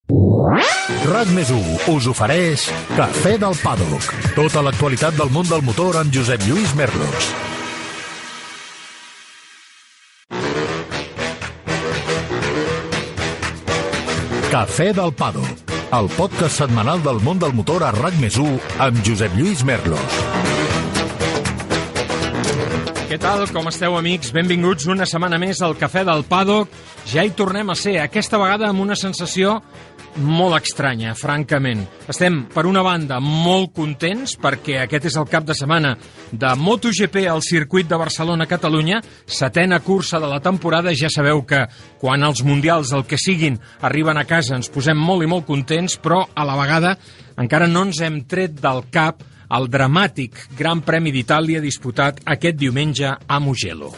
RAC+1 us ofereix Cafè del Paddock. Tota l'actualitat del món del motor amb Josep Lluís Merlos. Cafè del Paddock, el podcast setmanal del món del motor a RAC+1 amb Josep Lluís Merlos. Què tal? Com esteu, amics? Benvinguts una setmana més al Cafè del Paddock. Ja hi tornem a ser, aquesta vegada amb una sensació molt estranya, francament. Estem, per una banda, molt contents perquè aquest és el cap de setmana de MotoGP al circuit de Barcelona-Catalunya, setena cursa de la temporada. Ja sabeu que quan els mundials, el que siguin, arriben a casa ens posem molt i molt contents, però a la vegada encara no ens hem tret del cap el dramàtic Gran Premi d'Itàlia disputat aquest diumenge a Mugello.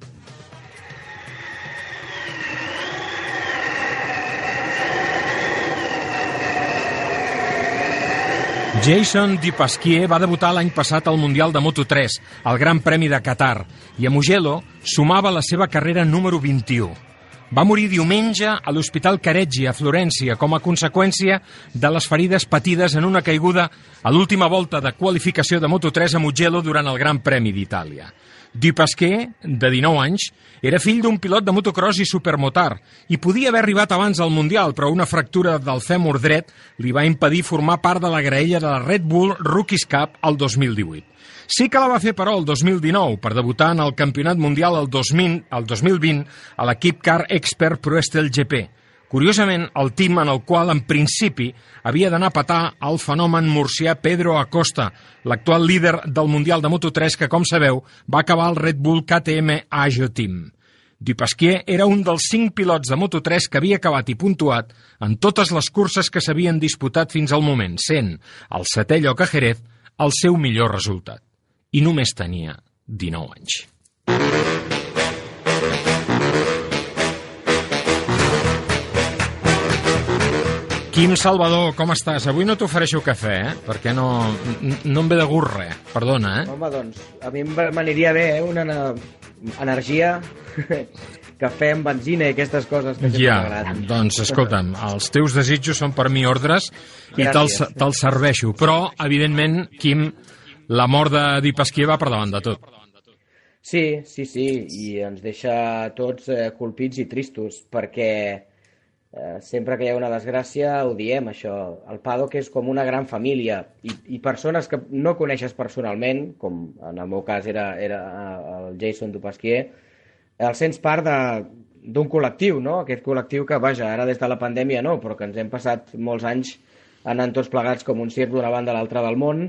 Jason Di Pasquier va debutar l'any passat al Mundial de Moto3, al Gran Premi de Qatar, i a Mugello sumava la seva carrera número 21. Va morir diumenge a l'Hospital Careggi, a Florència, com a conseqüència de les ferides patides en una caiguda a l'última volta de qualificació de Moto3 a Mugello durant el Gran Premi d'Itàlia. Di Pasquier, de 19 anys, era fill d'un pilot de motocross i supermotard i podia haver arribat abans al Mundial, però una fractura del fèmur dret li va impedir formar part de la graella de la Red Bull Rookies Cup el 2018. Sí que la va fer, però, el 2019, per debutar en el Campionat Mundial el 2020 a l'equip Car Expert Pro Estel GP. Curiosament, el team en el qual, en principi, havia d'anar a petar el fenomen murcià Pedro Acosta, l'actual líder del Mundial de Moto3, que, com sabeu, va acabar al Red Bull KTM Agio Team. Di Pasquier era un dels 5 pilots de Moto3 que havia acabat i puntuat en totes les curses que s'havien disputat fins al moment, sent el 7è lloc a Jerez el seu millor resultat. I només tenia 19 anys. Quim Salvador, com estàs? Avui no t'ofereixo cafè, perquè no em ve de gust res. Perdona, Home, doncs, a mi m'aniria bé, una energia, cafè amb benzina i aquestes coses que sempre m'agraden. Doncs, escolta'm, els teus desitjos són per mi ordres i te'ls serveixo. Però, evidentment, Quim, la mort de Di Pasquier va per davant de tot. Sí, i ens deixa tots colpits i tristos, perquè sempre que hi ha una desgràcia ho diem, això. El paddock és com una gran família i persones que no coneixes personalment, com en el meu cas era el Jason Di Pasquier, el sents part d'un col·lectiu, no? Aquest col·lectiu que, vaja, ara des de la pandèmia no, però que ens hem passat molts anys anant tots plegats com un circ d'una banda a l'altra del món.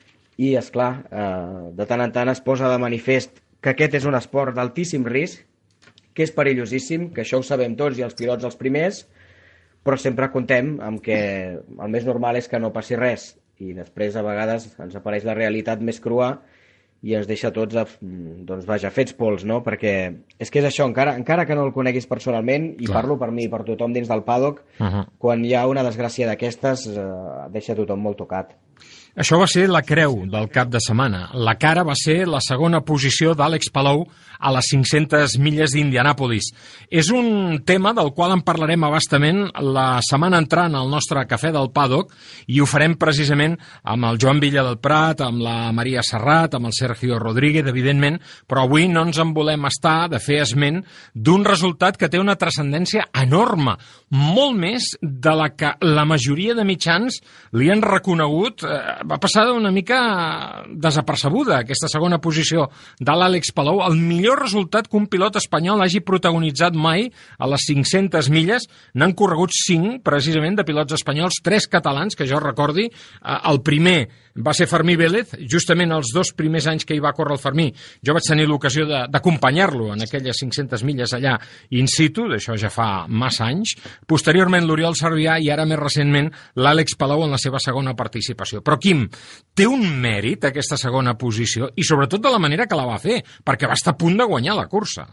I, esclar, de tant en tant es posa de manifest que aquest és un esport d'altíssim risc, que és perillosíssim, que això ho sabem tots i els pilots els primers, però sempre comptem amb que el més normal és que no passi res i després a vegades ens apareix la realitat més crua i ens deixa tots, doncs vaja, fets pols, no? Perquè és que és això, encara que no el coneguis personalment, i parlo per mi i per tothom dins del paddock, quan hi ha una desgràcia d'aquestes deixa tothom molt tocat. Això va ser la creu del cap de setmana. La cara va ser la segona posició d'Àlex Palou a les 500 milles d'Indianàpolis. És un tema del qual en parlarem a bastament la setmana entrant al nostre Cafè del Paddock i ho farem precisament amb el Joan Villa del Prat, amb la Maria Serrat, amb el Sergio Rodríguez, evidentment, però avui no ens en volem estar de fer esment d'un resultat que té una transcendència enorme, molt més de la que la majoria de mitjans li han reconegut. Va passar una mica desapercebuda aquesta segona posició de l'Àlex Palou, el millor resultat que un pilot espanyol hagi protagonitzat mai a les 500 milles. N'han corregut 5, precisament, de pilots espanyols, 3 catalans, que jo recordi. El primer va ser Fermí Vélez, justament els 2 primers anys que hi va córrer el Fermí. Jo vaig tenir l'ocasió d'acompanyar-lo en aquelles 500 milles allà in situ, d'això ja fa massa anys. Posteriorment l'Oriol Servià i ara més recentment l'Àlex Palou en la seva segona participació. Però Quim, té un mèrit aquesta segona posició i sobretot de la manera que la va fer, perquè va estar a punt de guanyar la cursa.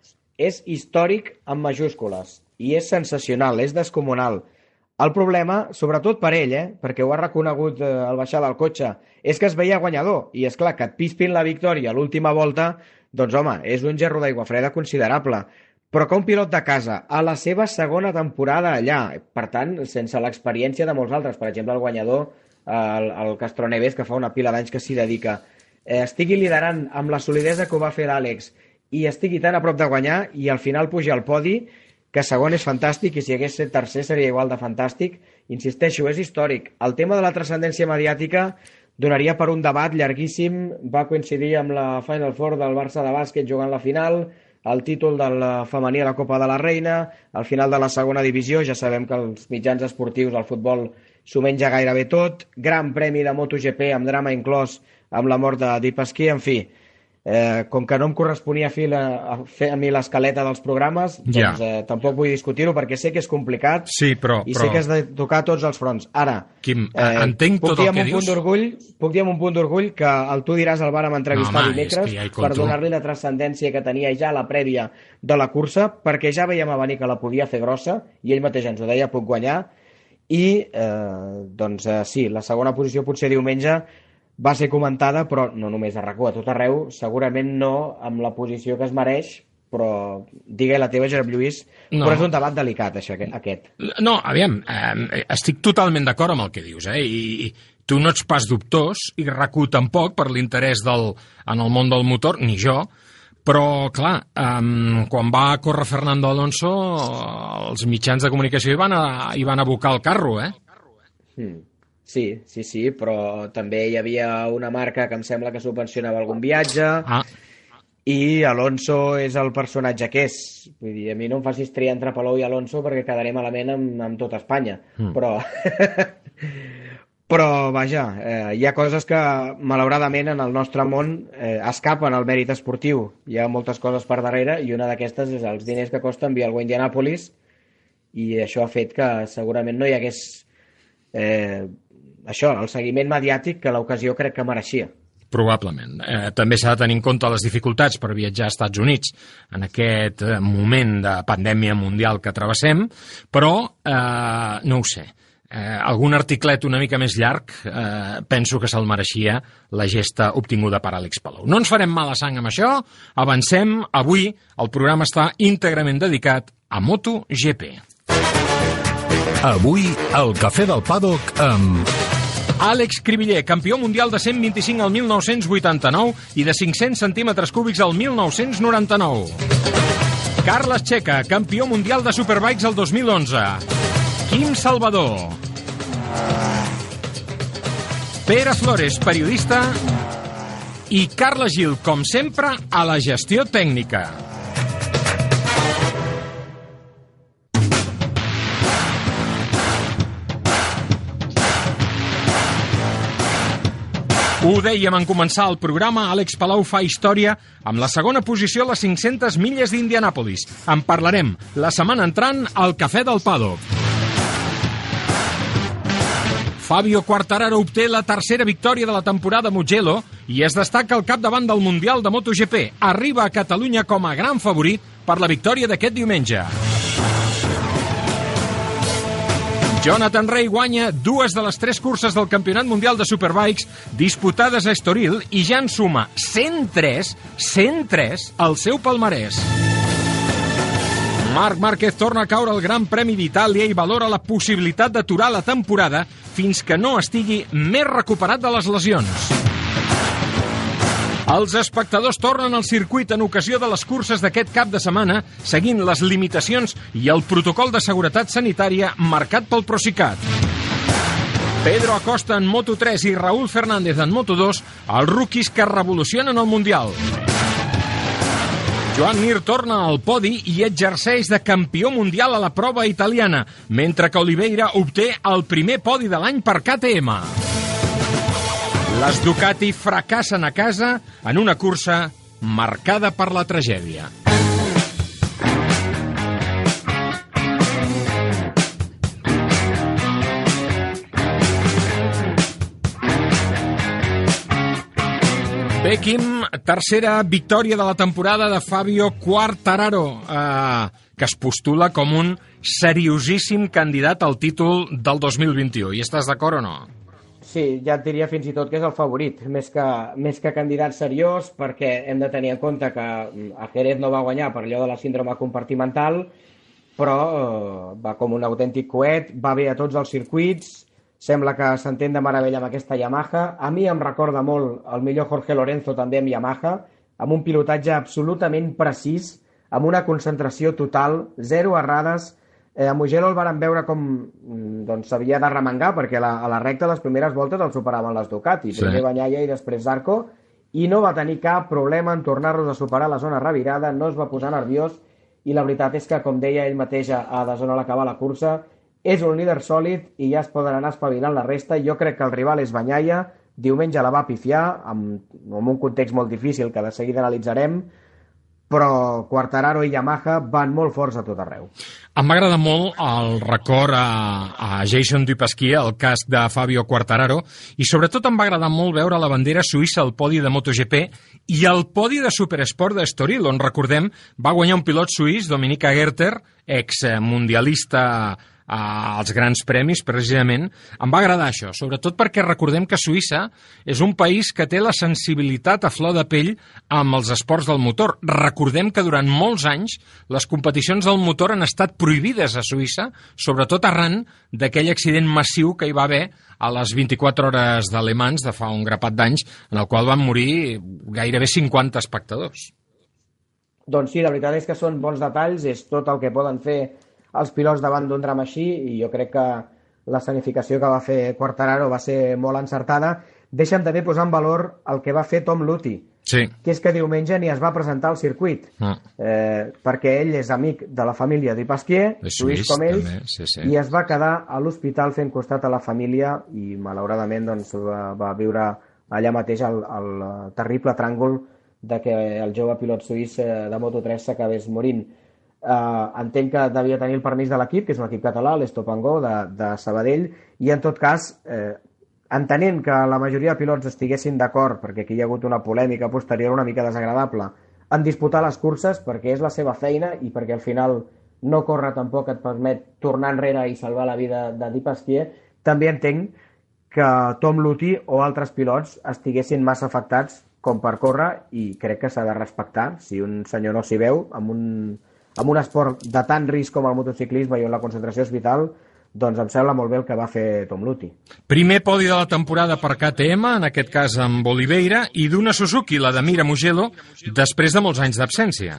És històric amb majúscules i és sensacional, és descomunal. El problema, sobretot per ell, perquè ho ha reconegut al baixar del cotxe, és que es veia guanyador. I és clar que et pispin la victòria a l'última volta, doncs home, és un gerro d'aigua freda considerable. però que un pilot de casa a la seva segona temporada allà, per tant, sense l'experiència de molts altres, per exemple, el guanyador, el Castroneves, que fa una pila d'anys que s'hi dedica, estigui liderant amb la solidesa que ho va fer l'Àlex i estigui tan a prop de guanyar i al final pugi al podi, que segon és fantàstic i si hagués estat tercer seria igual de fantàstic. Insisteixo, és històric. El tema de la transcendència mediàtica donaria per un debat llarguíssim. Va coincidir amb la Final Four del Barça de bàsquet jugant la final, el títol del femení a la Copa de la Reina, al final de la segona divisió. Ja sabem que els mitjans esportius, el futbol, s'ho menja gairebé tot. Gran premi de MotoGP amb drama inclòs amb la mort de Deep Ski, en fi. Com que no em corresponia fer a mi l'escaleta dels programes, doncs tampoc vull discutir-ho perquè sé que és complicat sí, però sé que has de tocar tots els fronts. Ara, Quim, entenc tot el que dius. Puc dir amb un punt d'orgull que el Tu diràs el vàrem entrevistar dimecres per donar-li la transcendència que tenia ja la prèvia de la cursa, perquè ja veiem a venir que la podia fer grossa i ell mateix ens ho deia, puc guanyar, i doncs sí, la segona posició potser diumenge va ser comentada, però no només a RAC1, a tot arreu, segurament no amb la posició que es mereix, però digue la teva, Josep Lluís, però és un debat delicat, això, aquest. No, aviam, estic totalment d'acord amb el que dius, i tu no ets pas dubtós, i RAC1 tampoc, per l'interès en el món del motor, ni jo, però, clar, quan va córrer Fernando Alonso, els mitjans de comunicació hi van abocar el carro, Sí, però també hi havia una marca que em sembla que subvencionava algun viatge i Alonso és el personatge que és. Vull dir, a mi no em facis triar entre Palou i Alonso perquè quedaré malament amb tota Espanya. Però vaja, hi ha coses que malauradament en el nostre món escapen al mèrit esportiu. Hi ha moltes coses per darrere i una d'aquestes és els diners que costa enviar algú a Indianàpolis i això ha fet que segurament no hi hagués el seguiment mediàtic que l'ocasió crec que mereixia. Probablement. També s'ha de tenir en compte les dificultats per viatjar als Estats Units en aquest moment de pandèmia mundial que travessem, però no ho sé. Algun articlet una mica més llarg penso que se'l mereixia la gesta obtinguda per Àlex Palou. No ens farem mala sang amb això, avancem. Avui el programa està íntegrament dedicat a MotoGP. Avui, al Cafè del Paddock amb... Àlex Cribiller, campió mundial de 125 al 1989 i de 500 centímetres cúbics al 1999. Carles Checa, campió mundial de Superbikes al 2011. Quim Salvador. Pere Flores, periodista. I Carles Gil, com sempre, a la gestió tècnica. Ho dèiem en començar el programa, Àlex Palou fa història amb la segona posició a les 500 milles d'Indianàpolis. En parlarem la setmana entrant al Cafè del Paddock. Fabio Quartararo obté la tercera victòria de la temporada Mugello i es destaca al capdavant del Mundial de MotoGP. Arriba a Catalunya com a gran favorit per la victòria d'aquest diumenge. Jonathan Rea guanya 2 de les 3 curses del Campionat Mundial de Superbikes disputades a Estoril i ja en suma 103 al seu palmarès. Marc Márquez torna a caure al Gran Premi d'Itàlia i valora la possibilitat d'aturar la temporada fins que no estigui més recuperat de les lesions. Els espectadors tornen al circuit en ocasió de les curses d'aquest cap de setmana, seguint les limitacions i el protocol de seguretat sanitària marcat pel Procicat. Pedro Acosta en Moto3 i Raúl Fernández en Moto2, els rookies que revolucionen el Mundial. Joan Mir torna al podi i exerceix de campió mundial a la prova italiana, mentre que Oliveira obté el primer podi de l'any per KTM. Les Ducati fracassen a casa en una cursa marcada per la tragèdia. Bé, Quim, tercera victòria de la temporada de Fabio Quartararo, que es postula com un seriosíssim candidat al títol del 2021. Hi estàs d'acord o no? Sí, ja et diria fins i tot que és el favorit, més que candidat seriós, perquè hem de tenir en compte que a Jerez no va guanyar per allò de la síndrome compartimental, però va com un autèntic coet, va bé a tots els circuits, sembla que s'entén de meravella amb aquesta Yamaha. A mi em recorda molt el millor Jorge Lorenzo també amb Yamaha, amb un pilotatge absolutament precís, amb una concentració total, zero errades. A Mugello el varen veure com s'havia de remengar, perquè a la recta les primeres voltes el superaven les Ducati, primer Bagnaia i després Zarco, i no va tenir cap problema en tornar-los a superar la zona revirada, no es va posar nerviós, i la veritat és que, com deia ell mateix a de zona a l'acabar la cursa, és un líder sòlid i ja es poden anar espavilant la resta. Jo crec que el rival és Bagnaia, diumenge la va pifiar, amb un context molt difícil que de seguida analitzarem, però Quartararo i Yamaha van molt forts a tot arreu. Em va agradar molt el record a Jason Dupasquier, el casc de Fabio Quartararo, i sobretot em va agradar molt veure la bandera suïssa al podi de MotoGP i al podi de Supersport d'Estoril, on, recordem, va guanyar un pilot suís, Dominique Aegerter, exmundialista als grans premis, precisament. Em va agradar això, sobretot perquè recordem que Suïssa és un país que té la sensibilitat a flor de pell amb els esports del motor. Recordem que durant molts anys les competicions del motor han estat prohibides a Suïssa, sobretot arran d'aquell accident massiu que hi va haver a les 24 hores de Le Mans de fa un grapat d'anys, en el qual van morir gairebé 50 espectadors. Doncs sí, la veritat és que són bons detalls, és tot el que poden fer els pilots davant d'un drama així, i jo crec que la escenificació que va fer Quartararo va ser molt encertada. Deixa'm també posar en valor el que va fer Tom Luthi, sí, que és que diumenge ni es va presentar al circuit, perquè ell és amic de la família Dupasquier, suís com ells, sí. I es va quedar a l'hospital fent costat a la família i malauradament va viure allà mateix el terrible tràngol de que el jove pilot suís de Moto3 s'acabés morint. Entenc que devia tenir el permís de l'equip, que és un equip català, l'Stop and Go de Sabadell, i en tot cas, entenent que la majoria de pilots estiguessin d'acord, perquè aquí hi ha hagut una polèmica posterior una mica desagradable, en disputar les curses, perquè és la seva feina i perquè al final no córrer tampoc et permet tornar enrere i salvar la vida de Dupasquier, també entenc que Tom Luthi o altres pilots estiguessin massa afectats com per córrer, i crec que s'ha de respectar. Si un senyor no s'hi veu amb un esport de tant risc com el motociclisme i on la concentració és vital, doncs em sembla molt bé el que va fer Tom Luthi. Primer podi de la temporada per KTM, en aquest cas amb Oliveira, i d'una Suzuki, la de Mira Mugello, després de molts anys d'absència.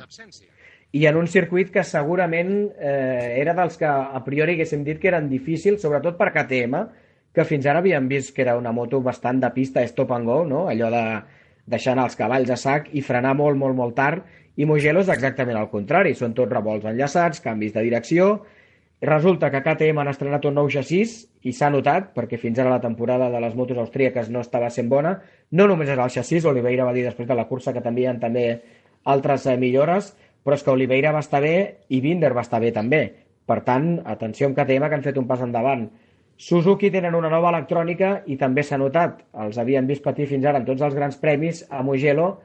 I en un circuit que segurament era dels que a priori haguéssim dit que eren difícils, sobretot per KTM, que fins ara havíem vist que era una moto bastant de pista stop and go, no? Allò de deixar anar els cavalls a sac i frenar molt, molt, molt tard. I Mugello és exactament el contrari, són tots revolts enllaçats, canvis de direcció. Resulta que KTM han estrenat un nou xassís i s'ha notat, perquè fins ara la temporada de les motos austríaques no estava sent bona. No només era el xassís, Oliveira va dir després de la cursa que també hi ha altres millores, però és que Oliveira va estar bé i Binder va estar bé també. Per tant, atenció amb KTM, que han fet un pas endavant. Suzuki tenen una nova electrònica i també s'ha notat, els havien vist patir fins ara en tots els grans premis. A Mugello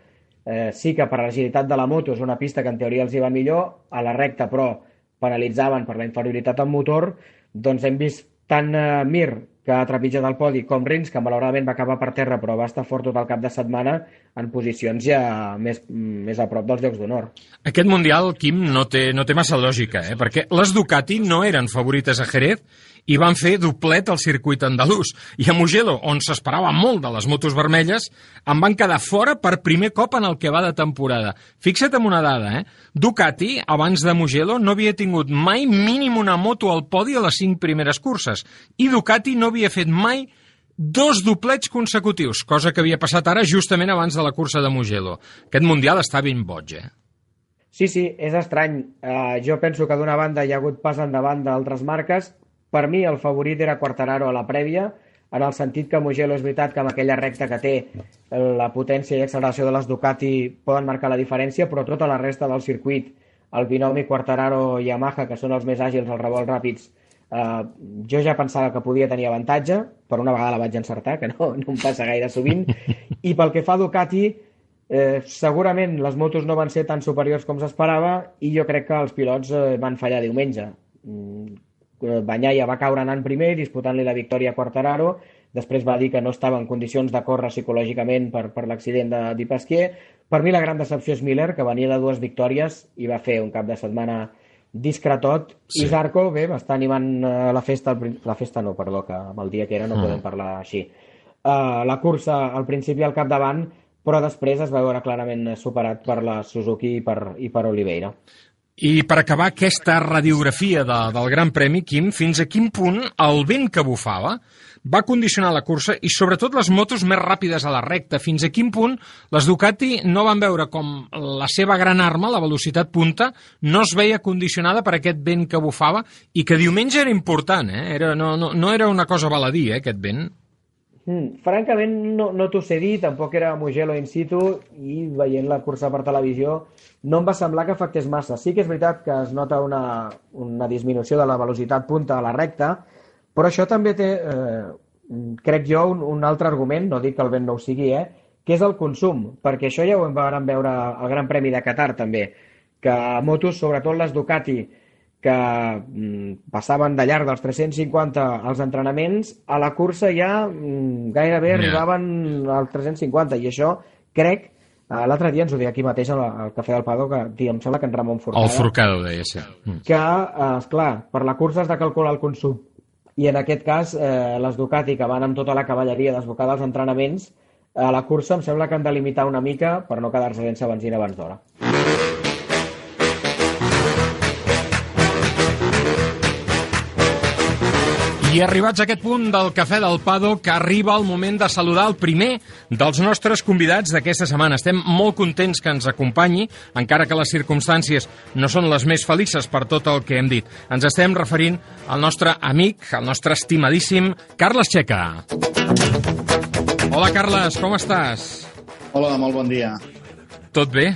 sí que per l'agilitat de la moto és una pista que en teoria els hi va millor, a la recta però penalitzaven per la inferioritat al motor. Doncs hem vist tant Mir, que ha trepitjat el podi, com Rins, que malauradament va acabar per terra però va estar fort tot el cap de setmana, en posicions ja més a prop dels llocs d'honor. Aquest Mundial, Quim, no té massa lògica, perquè les Ducati no eren favorites a Jerez i van fer doblet al circuit andalús. I a Mugello, on s'esperava molt de les motos vermelles, en van quedar fora per primer cop en el que va de temporada. Fixa't en una dada, Ducati, abans de Mugello, no havia tingut mai mínim una moto al podi a les 5 primeres curses. I Ducati no havia fet mai 2 doblets consecutius, cosa que havia passat ara justament abans de la cursa de Mugello. Aquest Mundial està ben boig, Sí, és estrany. Jo penso que d'una banda hi ha hagut pas endavant d'altres marques. Per mi el favorit era Quartararo a la prèvia, en el sentit que Mugello és veritat que amb aquella recta que té la potència i acceleració de les Ducati poden marcar la diferència, però tota la resta del circuit, el binomi Quartararo-Yamaha, que són els més àgils, els revolts ràpids, jo ja pensava que podia tenir avantatge, per una vegada la vaig encertar, que no em passa gaire sovint, i pel que fa a Ducati, segurament les motos no van ser tan superiors com s'esperava i jo crec que els pilots van fallar diumenge. Bagnaia va caure anant primer, disputant-li la victòria a Quartararo, després va dir que no estava en condicions de córrer psicològicament per l'accident de Pasquier. Per mi la gran decepció és Miller, que venia de 2 victòries i va fer un cap de setmana discretot, sí. I Zarco, bé, m'està animant la festa no, perdó, que amb el dia que era no podem parlar així. La cursa al principi al capdavant, però després es va veure clarament superat per la Suzuki i per Oliveira. I per acabar aquesta radiografia del Gran Premi, Quim, fins a quin punt el vent que bufava va condicionar la cursa i sobretot les motos més ràpides a la recta? Fins a quin punt les Ducati no van veure com la seva gran arma, la velocitat punta, no es veia condicionada per aquest vent que bufava i que diumenge era important, no era una cosa baladí, aquest vent. Francament no t'ho sé dir, tampoc era Mugello in situ i veient la cursa per televisió no em va semblar que afectés massa. Sí que és veritat que es nota una disminució de la velocitat punta a la recta, però això també té, crec jo, un altre argument, no dic que el vent no ho sigui, que és el consum, perquè això ja ho vam veure al Gran Premi de Qatar també, que motos, sobretot les Ducati, que passaven de llarg dels 350 als entrenaments, a la cursa ja gairebé arribaven als 350, i això crec, l'altre dia ens ho deia aquí mateix al Cafè del Pado, que em sembla que en Ramon Forcada... El Forcada ho deia, sí. Que, esclar, per la cursa has de calcular el consum, i en aquest cas les Ducati, que van amb tota la cavalleria desbocada als entrenaments, a la cursa em sembla que han de limitar una mica per no quedar-se sense benzina abans d'hora. I arribats a aquest punt del Cafè del Pado, que arriba el moment de saludar el primer dels nostres convidats d'aquesta setmana. Estem molt contents que ens acompanyi, encara que les circumstàncies no són les més felices per tot el que hem dit. Ens estem referint al nostre amic, al nostre estimadíssim Carles Checa. Hola, Carles, com estàs? Hola, molt bon dia. Tot bé?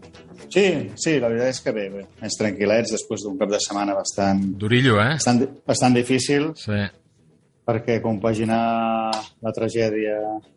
Sí, la veritat és que bé. Més tranquil·lets després d'un cap de setmana bastant... Durillo, bastant difícil. Sí. Perquè compaginar la tragèdia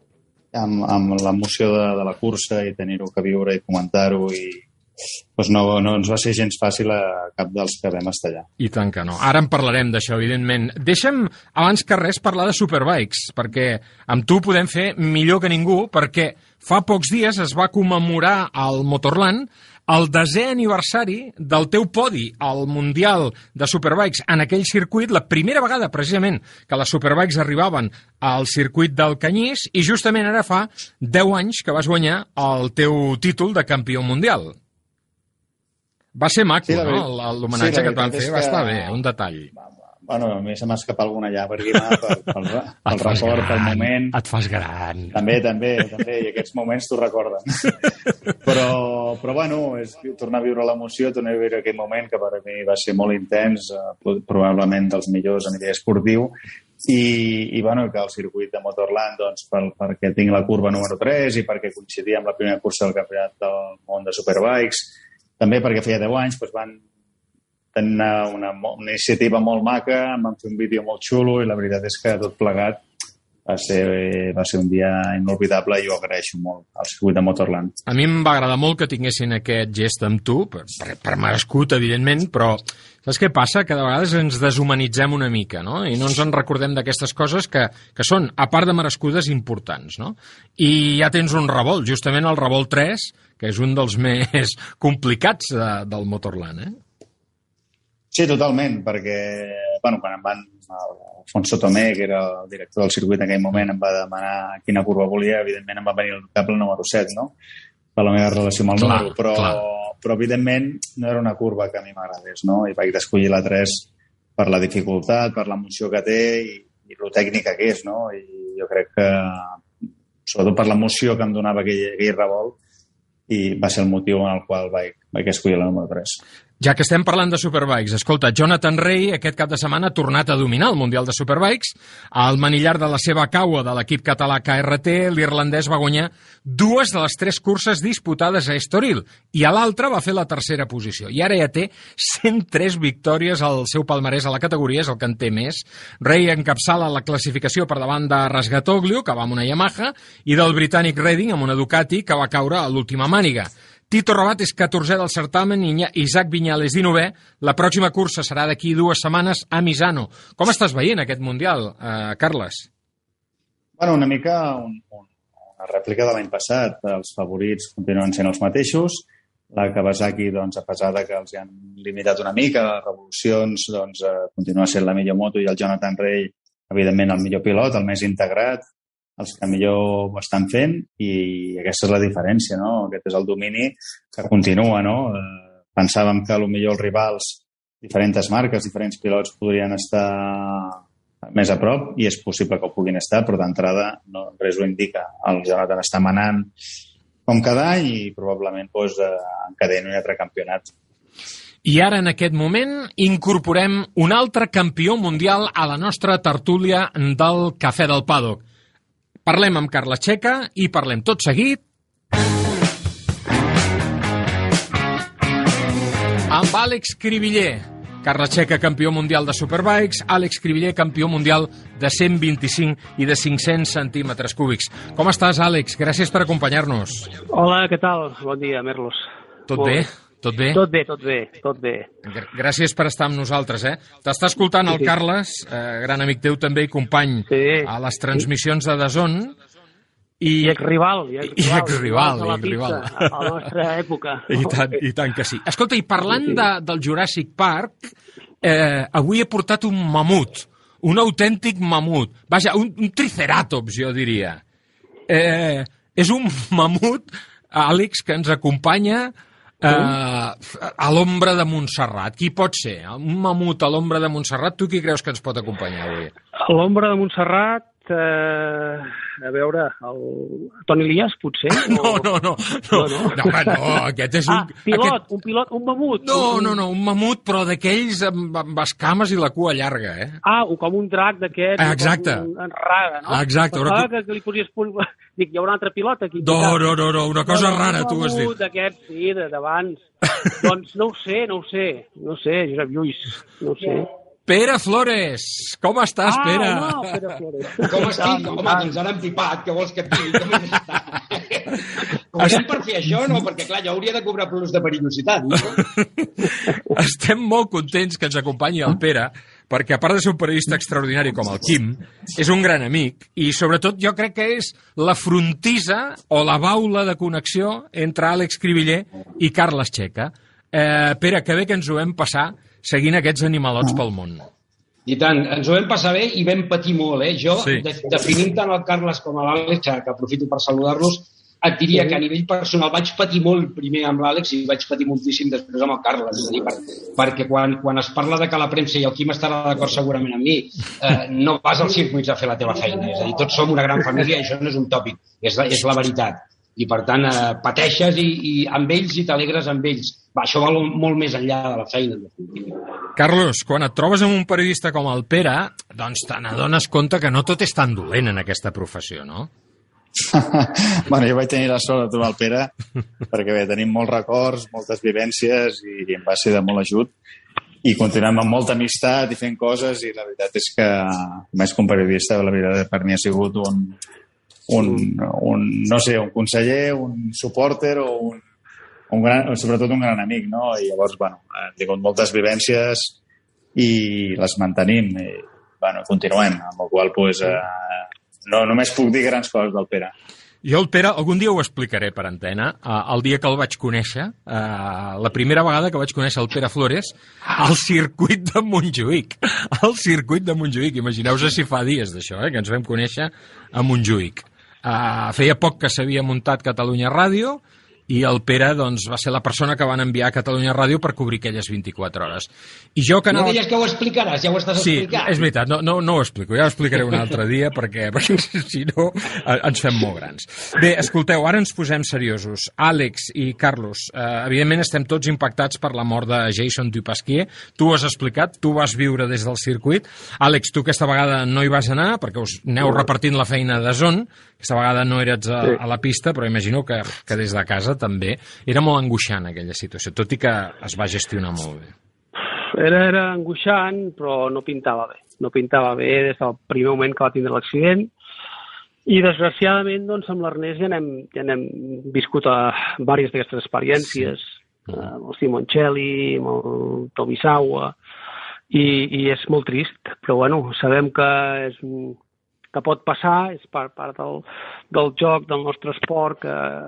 amb l'emoció de la cursa i tenir-ho que viure i comentar-ho doncs no ens va ser gens fàcil a cap dels que vam estar allà. I tant que no. Ara en parlarem d'això, evidentment. Deixa'm, abans que res, parlar de Superbikes, perquè amb tu podem fer millor que ningú, perquè fa pocs dies es va commemorar al Motorland el 10è aniversari del teu podi al Mundial de Superbikes en aquell circuit, la primera vegada, precisament, que les Superbikes arribaven al circuit del Canyís, i justament ara fa 10 anys que vas guanyar el teu títol de campió mundial. Va ser maco, sí, no? L'homenatge que et van fer va estar bé, un detall. Bueno, a mi se m'ha escapat alguna llàgrima pel record, pel moment. Et fas gran. També, i aquests moments t'ho recorden. Però bueno, és tornar a viure l'emoció, tornar a viure aquell moment que per a mi va ser molt intens, probablement dels millors a nivell esportiu, i bueno, que el circuit de Motorland, doncs, perquè tinc la curva número 3 i perquè coincidia amb la primera cursa del Campionat del Món de Superbikes, també perquè feia 10 anys van tenir una iniciativa molt maca, em van fer un vídeo molt xulo i la veritat és que tot plegat va ser un dia inolvidable i ho agraeixo molt al circuit de Motorland. A mi em va agradar molt que tinguessin aquest gest amb tu, per merescut, evidentment, però saps què passa? Que de vegades ens deshumanitzem una mica, no? I no ens en recordem d'aquestes coses que són, a part de merescudes, importants, no? I ja tens un revolt, justament el revolt 3, que és un dels més complicats del Motorland, Sí, totalment, perquè quan Alfonso Tomé, que era el director del circuit en aquell moment, em va demanar quina curva volia, evidentment em va venir el cap el número 7, no? Per la meva relació amb el número, però evidentment no era una curva que a mi m'agradés, no? I vaig escollir la 3 per la dificultat, per l'emoció que té i lo tècnica que és, no? I jo crec que, sobretot per l'emoció que em donava aquell revolt, i va ser el motiu en el qual vaig escollir la número 3. Ja que estem parlant de Superbikes, escolta, Jonathan Rea aquest cap de setmana ha tornat a dominar el Mundial de Superbikes. Al manillar de la seva caua de l'equip català KRT, l'irlandès va guanyar 2 de les 3 curses disputades a Estoril i a l'altra va fer la tercera posició. I ara ja té 103 victòries al seu palmarès a la categoria, és el que en té més. Rea encapçala la classificació per davant de Rasgatoglio, que va amb una Yamaha, i del britànic Redding amb una Ducati, que va caure a l'última màniga. Tito Rabat és 14è del certamen i Isaac Viñales 19è. La pròxima cursa serà d'aquí 2 setmanes a Misano. Com estàs veient aquest Mundial, Carles? Bueno, una mica una rèplica de l'any passat. Els favorits continuen sent els mateixos. La Kawasaki, doncs, a pesar de que els han limitat una mica, les revolucions, doncs, continua sent la millor moto i el Jonathan Rea, evidentment, el millor pilot, el més integrat, els que millor ho estan fent, i aquesta és la diferència, no? Aquest és el domini que continua, no? Pensàvem que potser els rivals, diferents marques, diferents pilots podrien estar més a prop, i és possible que ho puguin estar, però d'entrada no, res ho indica. El Jonathan està manant com cada any i probablement encadena un altre campionat. I ara, en aquest moment, incorporem un altre campió mundial a la nostra tertúlia del Cafè del Paddock. Parlem amb Carles Checa i parlem tot seguit amb Àlex Cribiller. Carles Checa, campió mundial de Superbikes, Àlex Cribiller, campió mundial de 125 i de 500 centímetres cúbics. Com estàs, Àlex? Gràcies per acompanyar-nos. Hola, què tal? Bon dia, Merlos. Tot bé? Tot bé? Tot bé. Gràcies per estar amb nosaltres, T'està escoltant el Carles, gran amic teu també i company a les transmissions de DAZN. I exrival. I exrival. A la nostra època. I tant que sí. Escolta, i parlant del Jurassic Park, avui he portat un mamut, un autèntic mamut. Vaja, un triceratops, jo diria. És un mamut, Àlex, que ens acompanya a l'ombra de Montserrat. Qui pot ser? Un mamut a l'ombra de Montserrat, tu qui creus que ens pot acompanyar avui? A l'ombra de Montserrat, a veure, el Toni Elias, potser? No, aquest és un... pilot, un mamut. No, un mamut, però d'aquells amb escames i la cua llarga, Com un drac d'aquest. Exacte. En raga, no? Exacte. Pensava que li posies punt... Dic, hi haurà un altre pilot aquí. No, una cosa rara, tu has dit. Un mamut d'aquest, sí, d'abans. Doncs no ho sé, Josep Lluís, no ho sé. Pere Flores, com estàs, Pere? No, Pere Flores. Com estic? Home, doncs ara hem pipat, què vols que et digui? Com està? Cobrem per fer això, no? Perquè, clar, jo hauria de cobrar plus de perillositat, no? Estem molt contents que ens acompanyi el Pere, perquè a part de ser un periodista extraordinari com el Quim, és un gran amic i, sobretot, jo crec que és la frontissa o la baula de connexió entre Àlex Cribiller i Carles Checa. Pere, que bé que ens ho vam passar seguint aquests animalots pel món. I tant, ens ho vam passar bé i vam patir molt, Jo, sí. Definint tant el Carles com l'Àlex, que aprofito per saludar-los, et diria que a nivell personal vaig patir molt primer amb l'Àlex i vaig patir moltíssim després amb el Carles. És a dir, perquè quan es parla de que la premsa, i el Quim estarà d'acord segurament amb mi, no vas als circuits a fer la teva feina. És a dir, tots som una gran família i això no és un tòpic, és la veritat. I, per tant, pateixes i amb ells i t'alegres amb ells. Això va molt més enllà de la feina. Carlos, quan et trobes amb un periodista com el Pere, doncs te n'adones compte que no tot és tan dolent en aquesta professió, no? Bueno, jo vaig tenir la sort de trobar el Pere perquè bé, tenim molts records, moltes vivències i em va ser de molt ajut i continuem amb molta amistat i fent coses i la veritat és que més que un periodista, la veritat per mi ha sigut no sé, un conseller, un supporter o sobretot un gran amic, no? I llavors, bueno, hem tingut moltes vivències i les mantenim i, bueno, continuem, amb el qual, doncs, no només puc dir grans coses del Pere. Jo el Pere, algun dia ho explicaré per antena, el dia que el vaig conèixer, la primera vegada que vaig conèixer el Pere Flores, al circuit de Montjuïc. Al circuit de Montjuïc, imagineu-vos si fa dies d'això, que ens vam conèixer a Montjuïc. Feia poc que s'havia muntat Catalunya Ràdio i el Pere doncs, va ser la persona que van enviar a Catalunya Ràdio per cobrir aquelles 24 hores. I jo que anava... No deies que ho explicaràs, ja ho estàs explicant. Sí, és veritat, no ho explico, ja ho explicaré un altre dia perquè si no ens fem molt grans. Bé, escolteu, ara ens posem seriosos. Àlex i Carlos, evidentment estem tots impactats per la mort de Jason Dupasquier. Tu ho has explicat, tu vas viure des del circuit. Àlex, tu aquesta vegada no hi vas anar perquè us aneu repartint la feina de DAZN. Aquesta vegada no eres a la pista, però imagino que des de casa també. Era molt angoixant aquella situació, tot i que es va gestionar molt bé. Era angoixant, però no pintava bé. No pintava bé des del primer moment que va tindre l'accident. I, desgraciadament, doncs, amb l'Ernest ja n'hem viscut diverses d'aquestes experiències, amb el Simoncelli, amb el Tomisawa, i és molt trist, però bueno, sabem que pot passar, és part del joc, del nostre esport,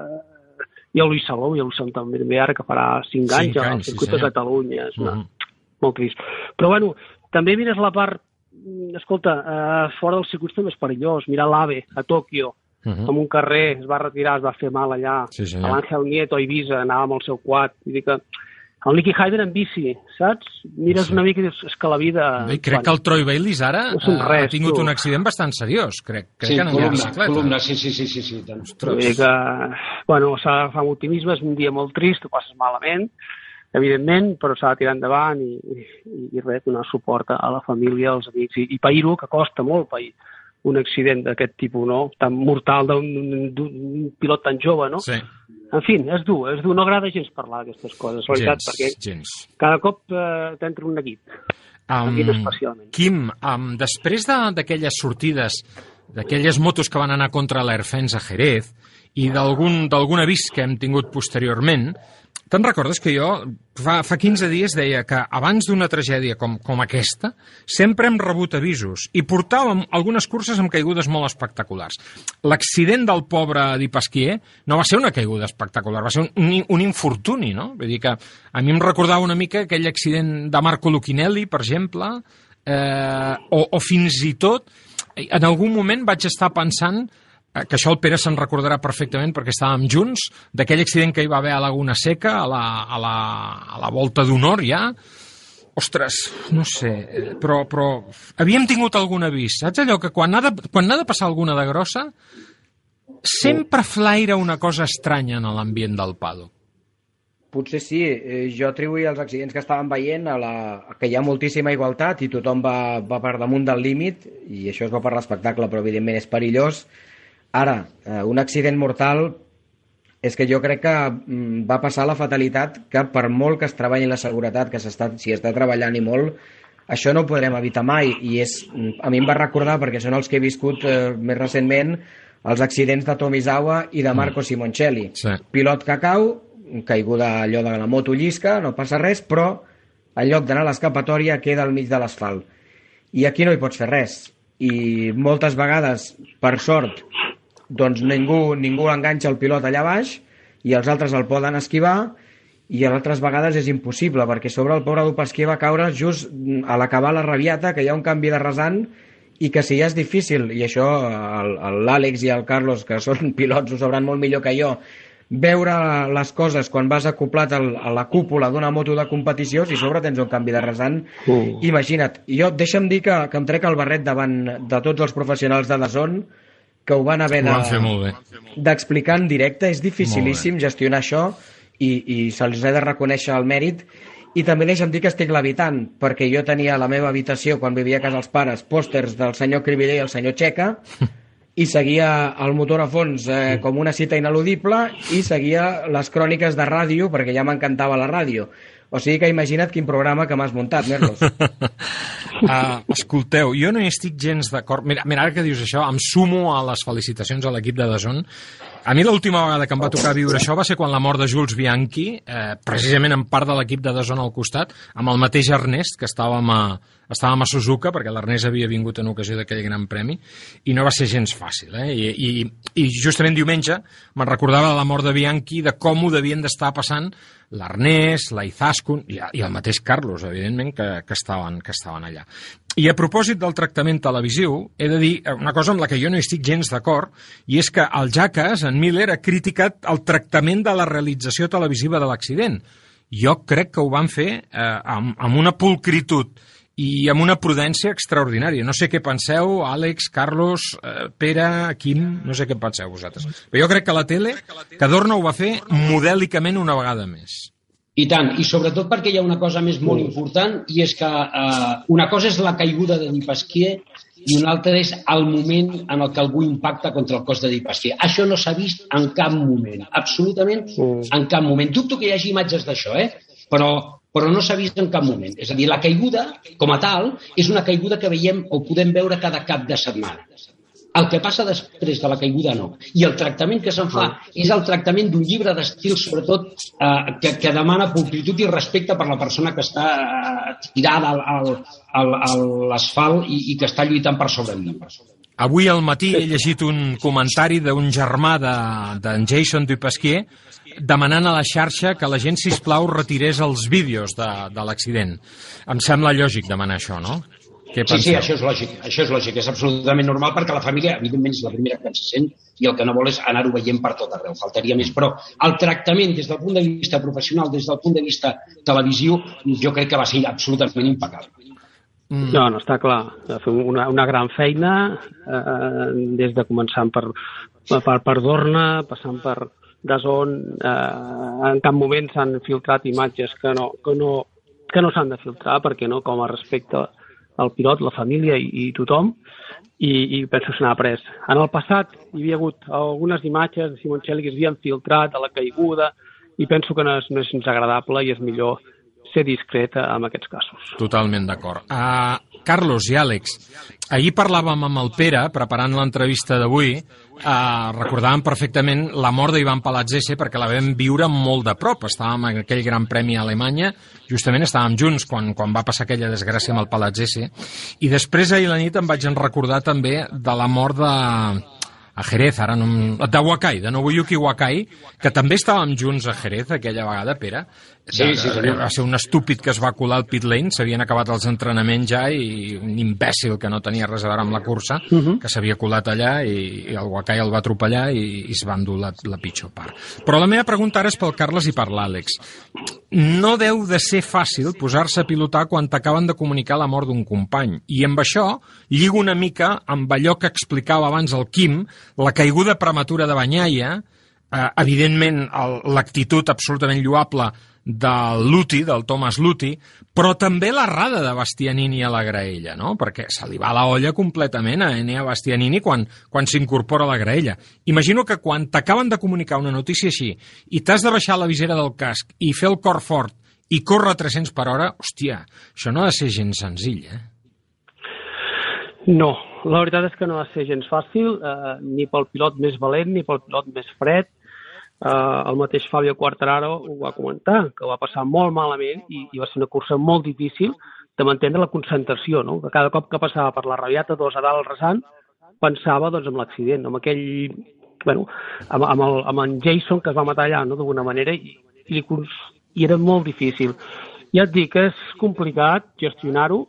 i el Lluís Salou també ara, que farà 5 anys al circuit de Catalunya, és molt trist. Però bueno, també mires la part. Escolta, fora dels circuits també és perillós. Mira l'AVE, a Tòquio, amb un carrer, es va retirar, es va fer mal allà. L'Àngel Nieto a Ibiza anava amb el seu quad. Vull dir que el Nicky Hayden en bici, saps? Mires una mica i dius, és que la vida... Crec que el Troy Bayliss ara ha tingut un accident bastant seriós, crec que en la bicicleta. Columna, sí. Vull dir que, bueno, s'ha d'agafar amb optimisme, és un dia molt trist, ho passes malament, evidentment, però s'ha de tirar endavant i res, donar suport a la família, als amics, i pair-ho, que costa molt pair un accident d'aquest tipus, no? Tan mortal d'un pilot tan jove, no? Sí. En fi, és dur, no agrada gens parlar d'aquestes coses, la veritat, perquè cada cop t'entra un neguit, especialment. Quim, després d'aquelles sortides, d'aquelles motos que van anar contra l'Airfence a Jerez, i d'algun avís que hem tingut posteriorment, te'n recordes que jo fa 15 dies deia que abans d'una tragèdia com aquesta sempre hem rebut avisos i portàvem algunes curses amb caigudes molt espectaculars. L'accident del pobre Di Pasquier no va ser una caiguda espectacular, va ser un infortuni, no? Vull dir que a mi em recordava una mica aquell accident de Marco Lucchinelli, per exemple, o fins i tot en algun moment vaig estar pensant que això el Pere se'n recordarà perfectament perquè estàvem junts, d'aquell accident que hi va haver a Laguna Seca, a la volta d'honor ja. Ostres, no sé, però havíem tingut algun avís. Saps allò que quan ha de passar alguna de grossa, sempre flaira una cosa estranya en l'ambient del paddock? Potser sí. Jo atribuïa els accidents que estàvem veient que hi ha moltíssima igualtat i tothom va per damunt del límit, i això es va per l'espectacle, però evidentment és perillós. Ara, un accident mortal és que jo crec que va passar la fatalitat que per molt que es treballi en la seguretat, que s'hi està treballant i molt, això no ho podrem evitar mai. I a mi em va recordar, perquè són els que he viscut més recentment, els accidents de Tomisawa i de Marco Simoncelli. Sí. Pilot que cau, caiguda allò de la moto llisca, no passa res, però en lloc d'anar a l'escapatòria queda al mig de l'asfalt. I aquí no hi pots fer res. I moltes vegades, per sort, doncs ningú enganxa el pilot allà baix i els altres el poden esquivar, i altres vegades és impossible, perquè sobre el pobre Di Pasquier va caure just a l'acabar la rabiata, que hi ha un canvi de rasant i que si ja és difícil, i això l'Àlex i el Carlos, que són pilots, ho sabran molt millor que jo, veure les coses quan vas acoplat a la cúpula d'una moto de competició, si sobre tens un canvi de rasant, imagina't. Jo, deixa'm dir que em trec el barret davant de tots els professionals de DAZN, que ho van haver d'explicar en directe. És dificilíssim gestionar això i se'ls ha de reconèixer el mèrit. I també deixa'm dir que estic levitant, perquè jo tenia a la meva habitació, quan vivia a casa els pares, pòsters del senyor Cribiller i el senyor Checa, i seguia el motor a fons com una cita ineludible, i seguia les cròniques de ràdio, perquè ja m'encantava la ràdio. O sigui que imagina't quin programa que m'has muntat, Merlos. Escolteu, jo no hi estic gens d'acord. Mira, ara que dius això, em sumo a les felicitacions a l'equip de DAZN. A mi l'última vegada que em va tocar viure això va ser quan la mort de Jules Bianchi, precisament en part de l'equip de DAZN al costat, amb el mateix Ernest, que estàvem a Suzuka, perquè l'Ernest havia vingut en ocasió d'aquell gran premi, i no va ser gens fàcil. I justament diumenge me'n recordava de la mort de Bianchi, de com ho devien d'estar passant l'Ernest, la Izaskun i el mateix Carlos, evidentment, que estaven allà. I a propòsit del tractament televisiu, he de dir una cosa amb la que jo no estic gens d'acord, i és que el Jackass, en Miller, ha criticat el tractament de la realització televisiva de l'accident. Jo crec que ho van fer amb una pulcritud i amb una prudència extraordinària. No sé què penseu, Àlex, Carlos, Pere, Quim, no sé què penseu vosaltres. Però jo crec que la tele, que Dorna ho va fer modèlicament una vegada més. I tant, i sobretot perquè hi ha una cosa més molt important, i és que una cosa és la caiguda de Di Pasquier i una altra és el moment en el que algú impacta contra el cos de Di Pasquier. Això no s'ha vist en cap moment, absolutament en cap moment. Dubto que hi hagi imatges d'això, però no s'ha vist en cap moment. És a dir, la caiguda, com a tal, és una caiguda que veiem o podem veure cada cap de setmana. El que passa després de la caiguda no. I el tractament que se'n fa és el tractament d'un llibre d'estil, sobretot, que demana pulcritud i respecte per la persona que està tirada a l'asfalt i que està lluitant per sobreviure. Avui al matí he llegit un comentari d'un germà d'en Jason Dupasquier demanant a la xarxa que la gent, sisplau, retirés els vídeos de l'accident. Em sembla lògic demanar això, no? Sí, això és lògic, és absolutament normal perquè la família, evidentment, és la primera que se sent i el que no vol és anar-ho veient per tot arreu, faltaria més, però el tractament des del punt de vista professional, des del punt de vista televisiu, jo crec que va ser absolutament impecable. No, està clar, va fer una gran feina des de començant per Dorna, passant per DAZN, en cap moment s'han filtrat imatges que no s'han de filtrar perquè no, com a respecte el pilot, la família i tothom, i penso que se n'ha après. En el passat hi havia hagut algunes imatges de Simoncelli que es havien filtrat a la caiguda i penso que no és gens agradable i és millor ser discret en aquests casos. Totalment d'acord. Carlos i Àlex, ahir parlàvem amb el Pere, preparant l'entrevista d'avui, recordàvem perfectament la mort d'Ivan Palazzese perquè la vam viure molt de prop. Estàvem en aquell gran premi a Alemanya, justament estàvem junts quan va passar aquella desgràcia amb el Palazzese, i després ahir la nit em vaig recordar també de la mort a Jerez, ara no... de Wakai, de Nobuyuki Wakai, que també estàvem junts a Jerez aquella vegada, Pere. Sí. Va ser un estúpid que es va colar al pit lane, s'havien acabat els entrenaments ja i un imbècil que no tenia res a veure amb la cursa, que s'havia colat allà i el Wakai el va atropellar i es va endur la pitjor part. Però la meva pregunta ara és pel Carles i per l'Àlex. No deu de ser fàcil posar-se a pilotar quan t'acaben de comunicar la mort d'un company. I amb això lligo una mica amb allò que explicava abans el Quim, la caiguda prematura de Bagnaia, evidentment l'actitud absolutament lloable del Luthi, del Thomas Luthi, però també l'errada de Bastianini a la graella, no? Perquè se li va la olla completament a Enea Bastianini quan s'incorpora a la graella. Imagino que quan t'acaben de comunicar una notícia així i t'has de baixar la visera del casc i fer el cor fort i córrer a 300 per hora, hòstia, això no ha de ser gens senzill, eh? No, la veritat és que no ha de ser gens fàcil, ni pel pilot més valent ni pel pilot més fred. El mateix Fabio Quartararo ho va comentar, que va passar molt malament i va ser una cursa molt difícil de mantenir la concentració, no? Que cada cop que passava per la Rabiata 2 a dalt resant pensava doncs, en l'accident, amb aquell... Bueno, amb en Jason, que es va matar allà, no?, d'alguna manera, i era molt difícil. Ja et dic, és complicat gestionar-ho,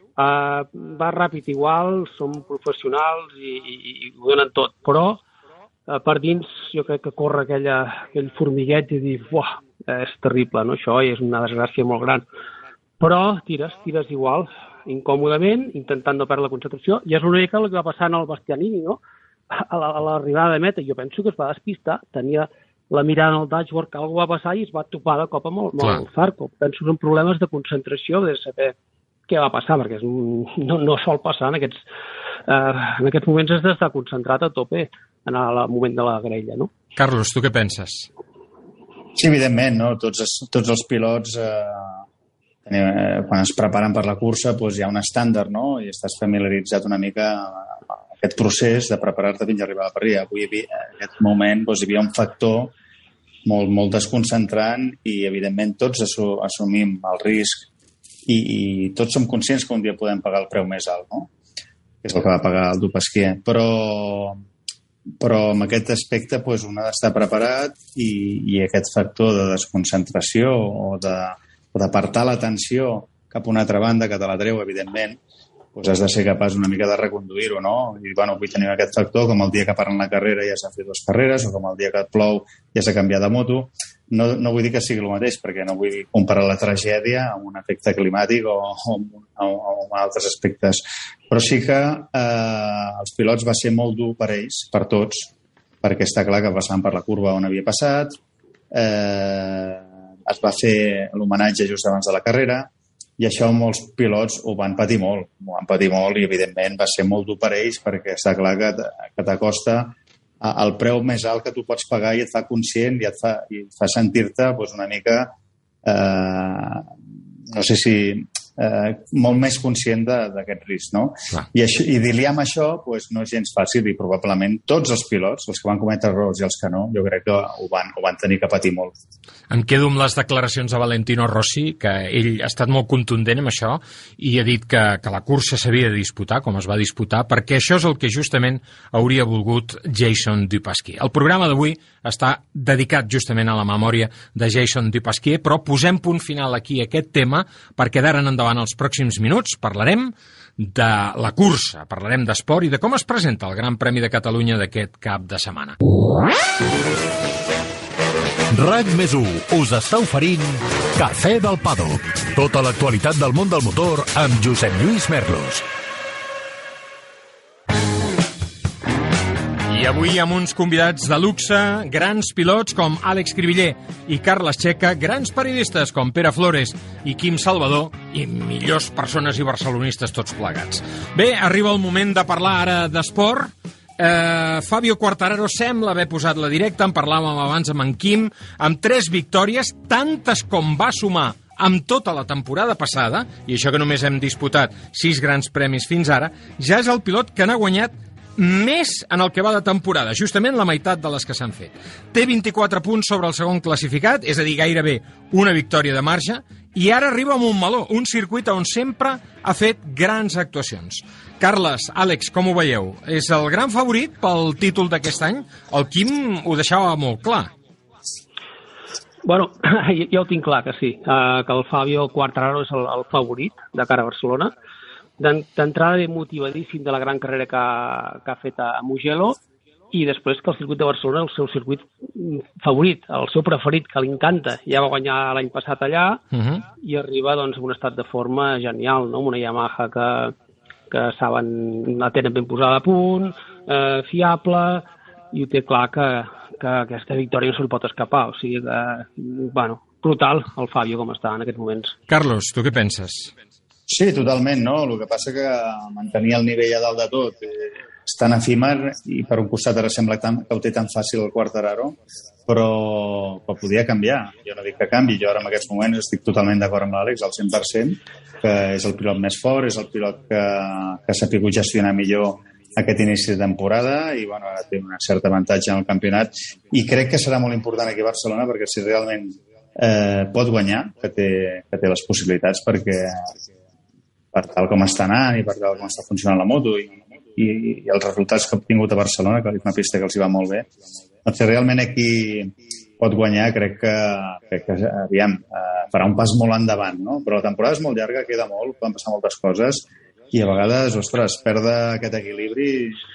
va ràpid igual, som professionals i ho donen tot, però per dins jo crec que corre aquell formigueig i dir, uah, és terrible, no? Això és una desgràcia molt gran. Però tires igual, incòmodament, intentant no perdre la concentració, i és una mica el que va passar en el Bastianini, no? A l'arribada de meta, jo penso que es va despistar, tenia la mirada en el dashboard que algú va passar i es va topar de cop amb el Zarco. Penso que són problemes de concentració, de saber què va passar, perquè no sol passar en aquests moments, has d'estar concentrat a tope en el moment de la graella, no? Carlos, tu què penses? Sí, evidentment, no? Tots els pilots, quan es preparen per la cursa, doncs hi ha un estàndard, no? I estàs familiaritzat una mica amb aquest procés de preparar-te fins a arribar a la parrilla. Avui, en aquest moment, doncs, hi havia un factor molt desconcentrant i, evidentment, tots assumim el risc i tots som conscients que un dia podem pagar el preu més alt, no? Que és el que va pagar el Dupasquier. Però en aquest aspecte doncs, un ha d'estar preparat i aquest factor de desconcentració o d'apartar l'atenció cap a una altra banda que te la treu, evidentment, doncs has de ser capaç una mica de reconduir-ho, no? I, bueno, avui tenim aquest factor, com el dia que paren la carrera ja s'ha fet 2 carreres, o com el dia que et plou ja s'ha canviat de moto. No vull dir que sigui el mateix, perquè no vull comparar la tragèdia amb un efecte climàtic o amb altres aspectes. Però sí que els pilots va ser molt dur per ells, per tots, perquè està clar que passaven per la curva on havia passat, es va fer l'homenatge just abans de la carrera, i això molts pilots ho van patir molt, i evidentment va ser molt dur per ells, perquè està clar que t'acosta el preu més alt que tu pots pagar i et fa conscient i et fa sentir-te doncs, una mica, no sé si molt més conscient d'aquest risc, no? I dir-li amb això no és gens fàcil, i probablement tots els pilots, els que van cometre errors i els que no, jo crec que ho van tenir que patir molt. Em quedo amb les declaracions de Valentino Rossi, que ell ha estat molt contundent amb això i ha dit que la cursa s'havia de disputar, com es va disputar, perquè això és el que justament hauria volgut Jason Dupasquier. El programa d'avui està dedicat justament a la memòria de Jason Dupasquier, però posem punt final aquí a aquest tema, perquè d'ara en endavant els pròxims minuts parlarem de la cursa, parlarem d'esport i de com es presenta el Gran Premi de Catalunya d'aquest cap de setmana. RAC+1 us està oferint Cafè del Paddock. Tota l'actualitat del món del motor amb Josep Lluís Merlos. I avui amb uns convidats de luxe, grans pilots com Àlex Cribiller i Carles Checa, grans periodistes com Pere Flores i Quim Salvador i millors persones i barcelonistes tots plegats. Bé, arriba el moment de parlar ara d'esport. Fabio Quartararo sembla haver posat la directa, en parlàvem abans amb en Quim, amb 3 victòries, tantes com va sumar amb tota la temporada passada, i això que només hem disputat 6 grans premis fins ara, ja és el pilot que n'ha guanyat més en el que va de temporada, justament la meitat de les que s'han fet. Té 24 punts sobre el segon classificat, és a dir, gairebé una victòria de marge, i ara arriba a Montmeló, un circuit on sempre ha fet grans actuacions. Carles, Àlex, com ho veieu? És el gran favorit pel títol d'aquest any? El Quim ho deixava molt clar. Bueno, jo ho tinc clar que sí, que el Fabio Quartararo és el favorit de cara a Barcelona. D'entrada ve motivadíssim de la gran carrera que ha fet a Mugello, i després que el circuit de Barcelona és el seu circuit favorit, el seu preferit, que li encanta. Ja va guanyar l'any passat allà i arriba doncs, en un estat de forma genial, no? Amb una Yamaha que saben, la tenen ben posada a punt, fiable, i ho té clar que aquesta victòria no se'l pot escapar. O sigui que, bueno, brutal el Fabio com està en aquests moments. Carlos, tu què penses? Sí, totalment, no? El que passa que mantenir el nivell a dalt de tot és tan efímer, i per un costat ara sembla que ho té tan fàcil el Quartararo, però podia canviar. Jo no dic que canvi, jo ara en aquests moments estic totalment d'acord amb l'Àlex, al 100%, que és el pilot més fort, és el pilot que s'ha sabut gestionar millor aquest inici de temporada, i bueno, ara té un cert avantatge en el campionat, i crec que serà molt important aquí a Barcelona, perquè si realment pot guanyar, que té les possibilitats, perquè per tal com està anant i per tal com està funcionant la moto i els resultats que ha obtingut a Barcelona, que és una pista que els hi va molt bé, doncs si realment aquí pot guanyar, crec que aviam, farà un pas molt endavant, no? Però la temporada és molt llarga, queda molt, poden passar moltes coses, i a vegades, ostres, perdre aquest equilibri,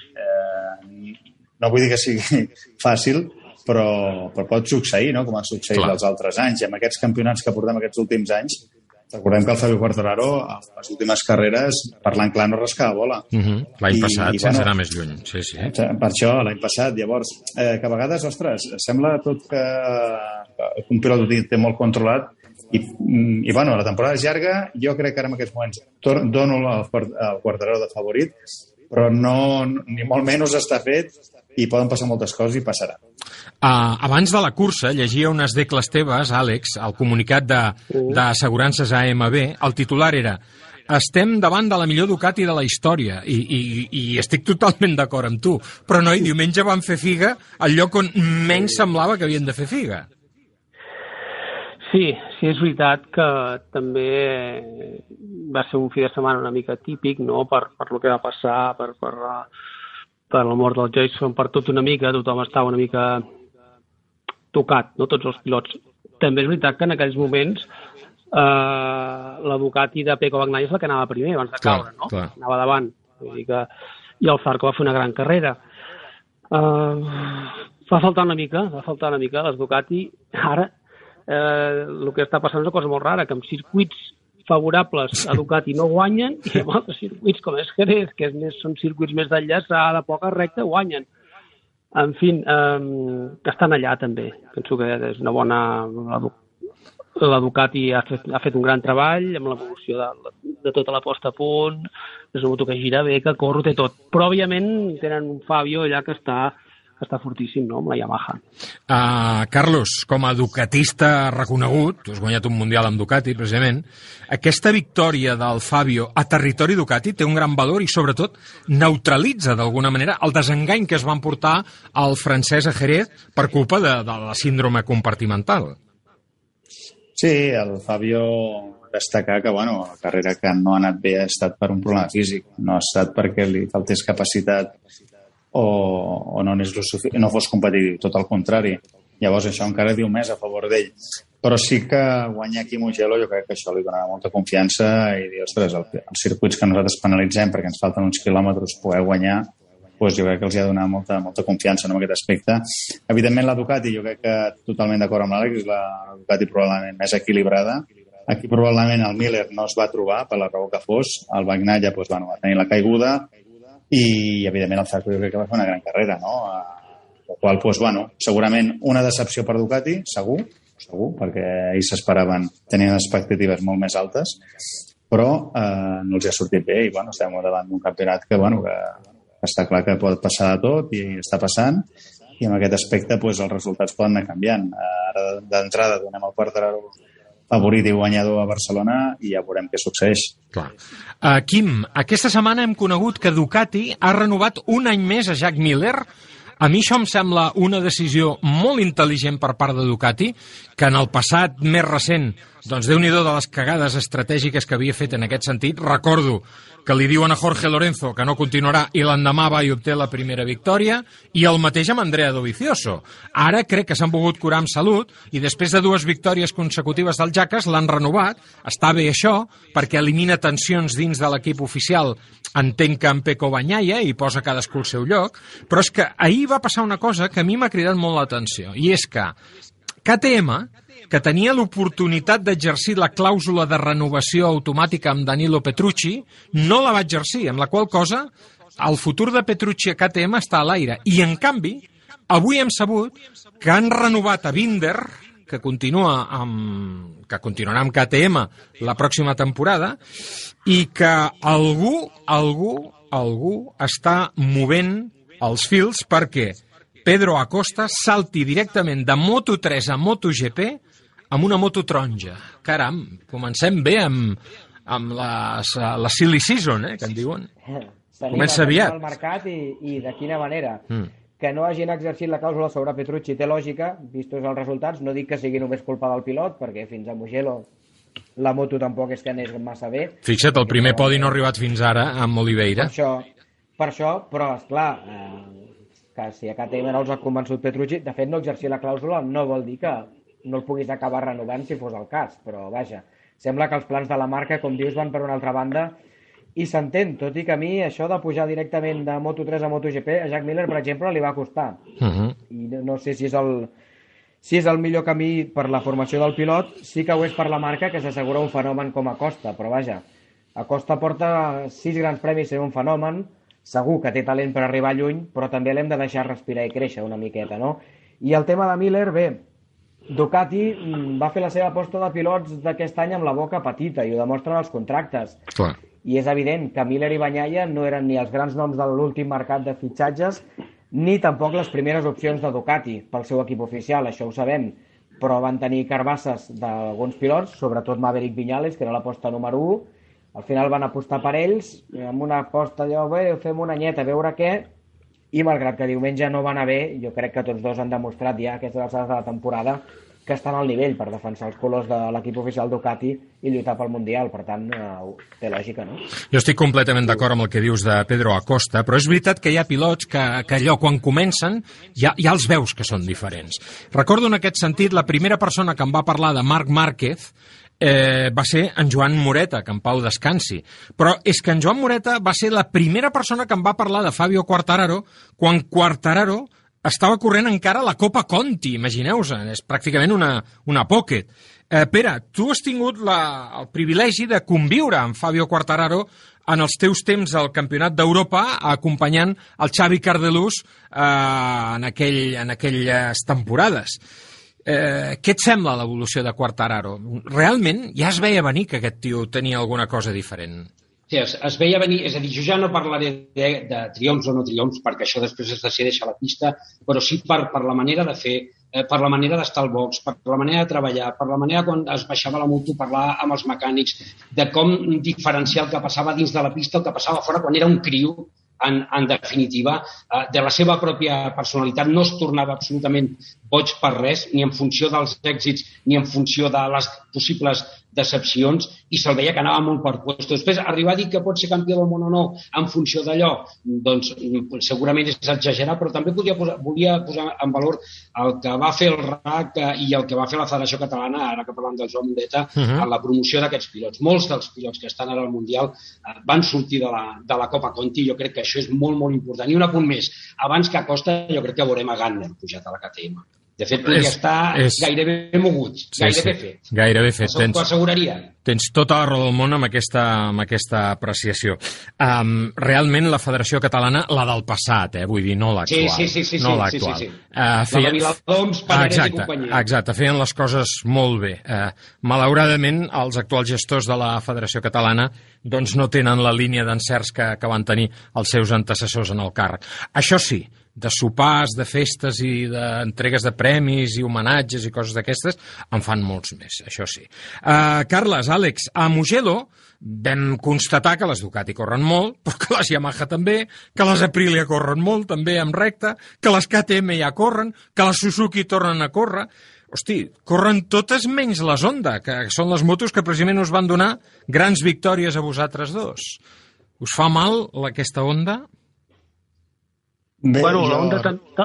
no vull dir que sigui fàcil, però pot succeir, no? Com ha succeït els altres anys, i amb aquests campionats que portem aquests últims anys. Recordem que el Fabio Quartararo, a les últimes carreres, parlant clar, no rascava bola. L'any passat, sense anar més lluny. Sí. Per això, l'any passat, llavors, que a vegades, ostres, sembla tot que un pilot té molt controlat, i bueno, la temporada és llarga, jo crec que ara en aquests moments dono el Quartararo de favorit, però no, ni molt menys està fet, i poden passar moltes coses i passarà. Abans de la cursa llegia unes decles teves, Àlex, al comunicat d'assegurances AMB. El titular era: estem davant de la millor Ducati de la història, i estic totalment d'acord amb tu, però noi, diumenge van fer figa al lloc on menys semblava que havien de fer figa. Sí, és veritat que també va ser un fi de setmana una mica típic, no?, per el que va passar, per la mort del Jason, per tot una mica, tothom estava una mica tocat, no?, tots els pilots. També és veritat que en aquells moments la Ducati de Pecco Bagnaia és la que anava primer, abans de caure, no? Anava davant. I el Zarco va fer una gran carrera. Va faltar una mica, les Ducati. Ara, el que està passant és una cosa molt rara, que amb circuits favorables a Ducati no guanyen, i amb altres circuits com és Jerez, que són circuits més d'enllaçada, de poca recta, guanyen. En fi, estan allà també. Penso que és una bona... La Ducati ha fet un gran treball amb l'evolució de tota la posta a punt, és una moto que gira bé, que corre, té tot. Però, òbviament, tenen un Fabio allà que està està fortíssim, no?, amb la Yamaha. Carlos, com a ducatista reconegut, tu has guanyat un mundial amb Ducati, precisament, aquesta victòria del Fabio a territori Ducati té un gran valor i, sobretot, neutralitza, d'alguna manera, el desengany que es van portar al francès a Jerez per culpa de la síndrome compartimental. Sí, el Fabio destacar que, bueno, la carrera que no ha anat bé ha estat per un problema físic, no ha estat perquè li faltés capacitat o no fos competitiu, tot el contrari. Llavors això encara diu més a favor d'ell. Però sí que guanyar aquí Mugello jo crec que això li donarà molta confiança i dir, ostres, els circuits que nosaltres penalitzem perquè ens falten uns quilòmetres poder guanyar, doncs jo crec que els ha donat molta confiança en aquest aspecte. Evidentment la Ducati, jo crec que totalment d'acord amb l'Àlex, la Ducati probablement més equilibrada. Aquí probablement el Miller no es va trobar per la raó que fos, el Bagnaia va tenir la caiguda i evidentment el Zarco jo crec que va fer una gran carrera, no? El qual, segurament una decepció per Ducati, segur, perquè ells s'esperaven, tenien expectatives molt més altes, però no els ha sortit bé i estem davant d'un campionat que està clar que pot passar de tot i està passant, i en aquest aspecte els resultats poden anar canviant. Ara d'entrada donem el Quartararo favorit i guanyador a Barcelona i ja veurem què succeeix. Clar. Quim, aquesta setmana hem conegut que Ducati ha renovat un any més a Jack Miller. A mi això em sembla una decisió molt intel·ligent per part de Ducati, que en el passat més recent, doncs Déu-n'hi-do de les cagades estratègiques que havia fet en aquest sentit. Recordo que li diuen a Jorge Lorenzo que no continuarà i l'endemà va i obté la primera victòria, i el mateix amb Andrea Dovizioso. Ara crec que s'han volgut curar amb salut i després de 2 victòries consecutives del Jacques l'han renovat. Està bé això, perquè elimina tensions dins de l'equip oficial. Entenc que en Pecco Bagnaia i posa cadascú al seu lloc, però és que ahir va passar una cosa que a mi m'ha cridat molt l'atenció, i és que KTM, que tenia l'oportunitat d'exercir la clàusula de renovació automàtica amb Danilo Petrucci, no la va exercir, amb la qual cosa el futur de Petrucci a KTM està a l'aire. I, en canvi, avui hem sabut que han renovat a Binder, que continuarà amb KTM la pròxima temporada, i que algú està movent els fils perquè Pedro Acosta salti directament de Moto3 a MotoGP amb una moto taronja. Caram, comencem bé amb la silly season, que en diuen. Comença aviat. El mercat i de quina manera. Que no hagin exercit la clàusula sobre Petrucci té lògica, vistos els resultats. No dic que sigui només culpa del pilot, perquè fins a Mugello la moto tampoc és que anés massa bé. Fixa't, el primer podi no ha arribat fins ara amb Oliveira. Per això, però, esclar, que si a KTM no els ha convençut Petrucci, de fet no exercir la clàusula no vol dir que no el puguis acabar renovant si fos el cas, però vaja, sembla que els plans de la marca, com dius, van per una altra banda i s'entén, tot i que a mi això de pujar directament de Moto3 a MotoGP a Jack Miller, per exemple, li va costar. I no sé si és el millor camí per la formació del pilot. Sí que ho és per la marca, que s'assegura un fenomen com Acosta, però vaja, Acosta porta 6 grans premis sent un fenomen, segur que té talent per arribar lluny, però també l'hem de deixar respirar i créixer una miqueta, no? I el tema de Miller, bé, Ducati va fer la seva aposta de pilots d'aquest any amb la boca petita, i ho demostren els contractes. Clar. I és evident que Miller i Bagnaia no eren ni els grans noms de l'últim mercat de fitxatges, ni tampoc les primeres opcions de Ducati pel seu equip oficial, això ho sabem, però van tenir carbasses d'alguns pilots, sobretot Maverick Viñales, que era l'aposta número 1. Al final van apostar per ells, amb una aposta fem una anyeta, a veure què, i malgrat que diumenge no va anar bé, jo crec que tots dos han demostrat ja aquestes alçades de la temporada que estan al nivell per defensar els colors de l'equip oficial Ducati i lluitar pel Mundial, per tant, té lògica, no? Jo estic completament d'acord amb el que dius de Pedro Acosta, però és veritat que hi ha pilots que allò, quan comencen, ja els veus que són diferents. Recordo en aquest sentit la primera persona que em va parlar de Marc Márquez va ser en Joan Moreta, que en pau descansi. Però és que en Joan Moreta va ser la primera persona que em va parlar de Fabio Quartararo quan Quartararo estava corrent encara la Copa Conti, imagineu-vos, és pràcticament una pocket. Pere, tu has tingut el privilegi de conviure amb Fabio Quartararo en els teus temps al Campionat d'Europa, acompanyant el Xavi Cardelús en aquelles temporades. Què et sembla l'evolució de Quartararo? Realment ja es veia venir que aquest tio tenia alguna cosa diferent. Sí, es veia venir, és a dir, jo ja no parlaré de triomfs o no triomfs, perquè això després es decideix a la pista, però sí per la manera de fer, per la manera d'estar al box, per la manera de treballar, per la manera quan es baixava la moto, parlar amb els mecànics, de com diferenciar el que passava dins de la pista, el que passava fora quan era un criu, en definitiva, de la seva pròpia personalitat. No es tornava absolutament boig per res, ni en funció dels èxits, ni en funció de les possibles decepcions, i se'l veia que anava molt per puestos. Després, arribar a dir que pot ser campió del món o no en funció d'allò, doncs segurament és exagerar, però també volia posar en valor el que va fer el RAC i el que va fer la Federació Catalana, ara que parlem del Joan Mondeta, en la promoció d'aquests pilots. Molts dels pilots que estan ara al Mundial van sortir de la Copa Conti, jo crec que això és molt, molt important. I un apunt més, abans que Acosta, jo crec que veurem a Gantner pujat a la KTM. De fet, podria estar gairebé mogut, gairebé fet. Gairebé fet. T'ho asseguraria. Tens tota la raó del món amb aquesta apreciació. Realment, la Federació Catalana, la del passat, vull dir, no l'actual. Sí. No l'actual. Sí. La de Viladoms, Panarès i companyia. Exacte, feien les coses molt bé. Malauradament, els actuals gestors de la Federació Catalana doncs no tenen la línia d'encerts que van tenir els seus antecessors en el càrrec. Això sí, de sopars, de festes i d'entregues de premis i homenatges i coses d'aquestes, en fan molts més, això sí. Carles, Àlex, a Mugello vam constatar que les Ducati corren molt, però que les Yamaha també, que les Aprilia corren molt, també amb recta, que les KTM ja corren, que les Suzuki tornen a córrer. Hosti, corren totes menys les Honda, que són les motos que precisament us van donar grans victòries a vosaltres dos. Us fa mal aquesta Honda? Bé, la Honda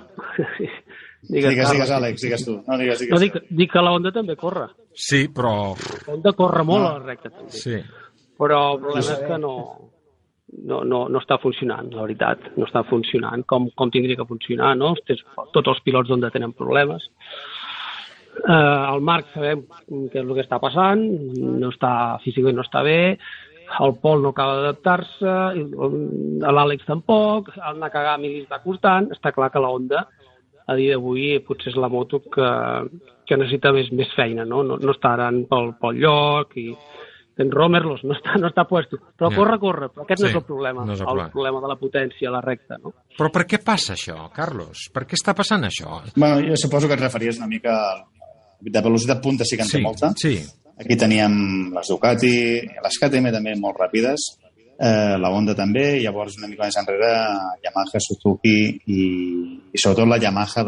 Digues, Àlex, digues tu. No, digues. No, dic que la Honda també corre. Sí, però... La Honda corre molt a la recta, també. Sí. Però el problema és que no està funcionant, la veritat. No està funcionant com tindria que funcionar, no? Tots els pilots d'Honda tenen problemes. El Marc sabem què és el que està passant, físicament no està bé, el Pol no acaba d'adaptar-se, l'Àlex tampoc, el Nakagami li està costant. Està clar que la Honda a dia d'avui potser és la moto que necessita més feina, no està ara pel lloc i en Romerlos no està puesto, però corre, però aquest no és el problema, el problema de la potència a la recta, no? Però per què passa això, Carlos? Per què està passant això? Bueno, jo suposo que et referies una mica de velocitat punta, sí que en té molta. Sí. Aquí teníem les Ducati, les KTM també molt ràpides, la Honda també, i llavors una mica més enrere Yamaha, Suzuki i sobretot la Yamaha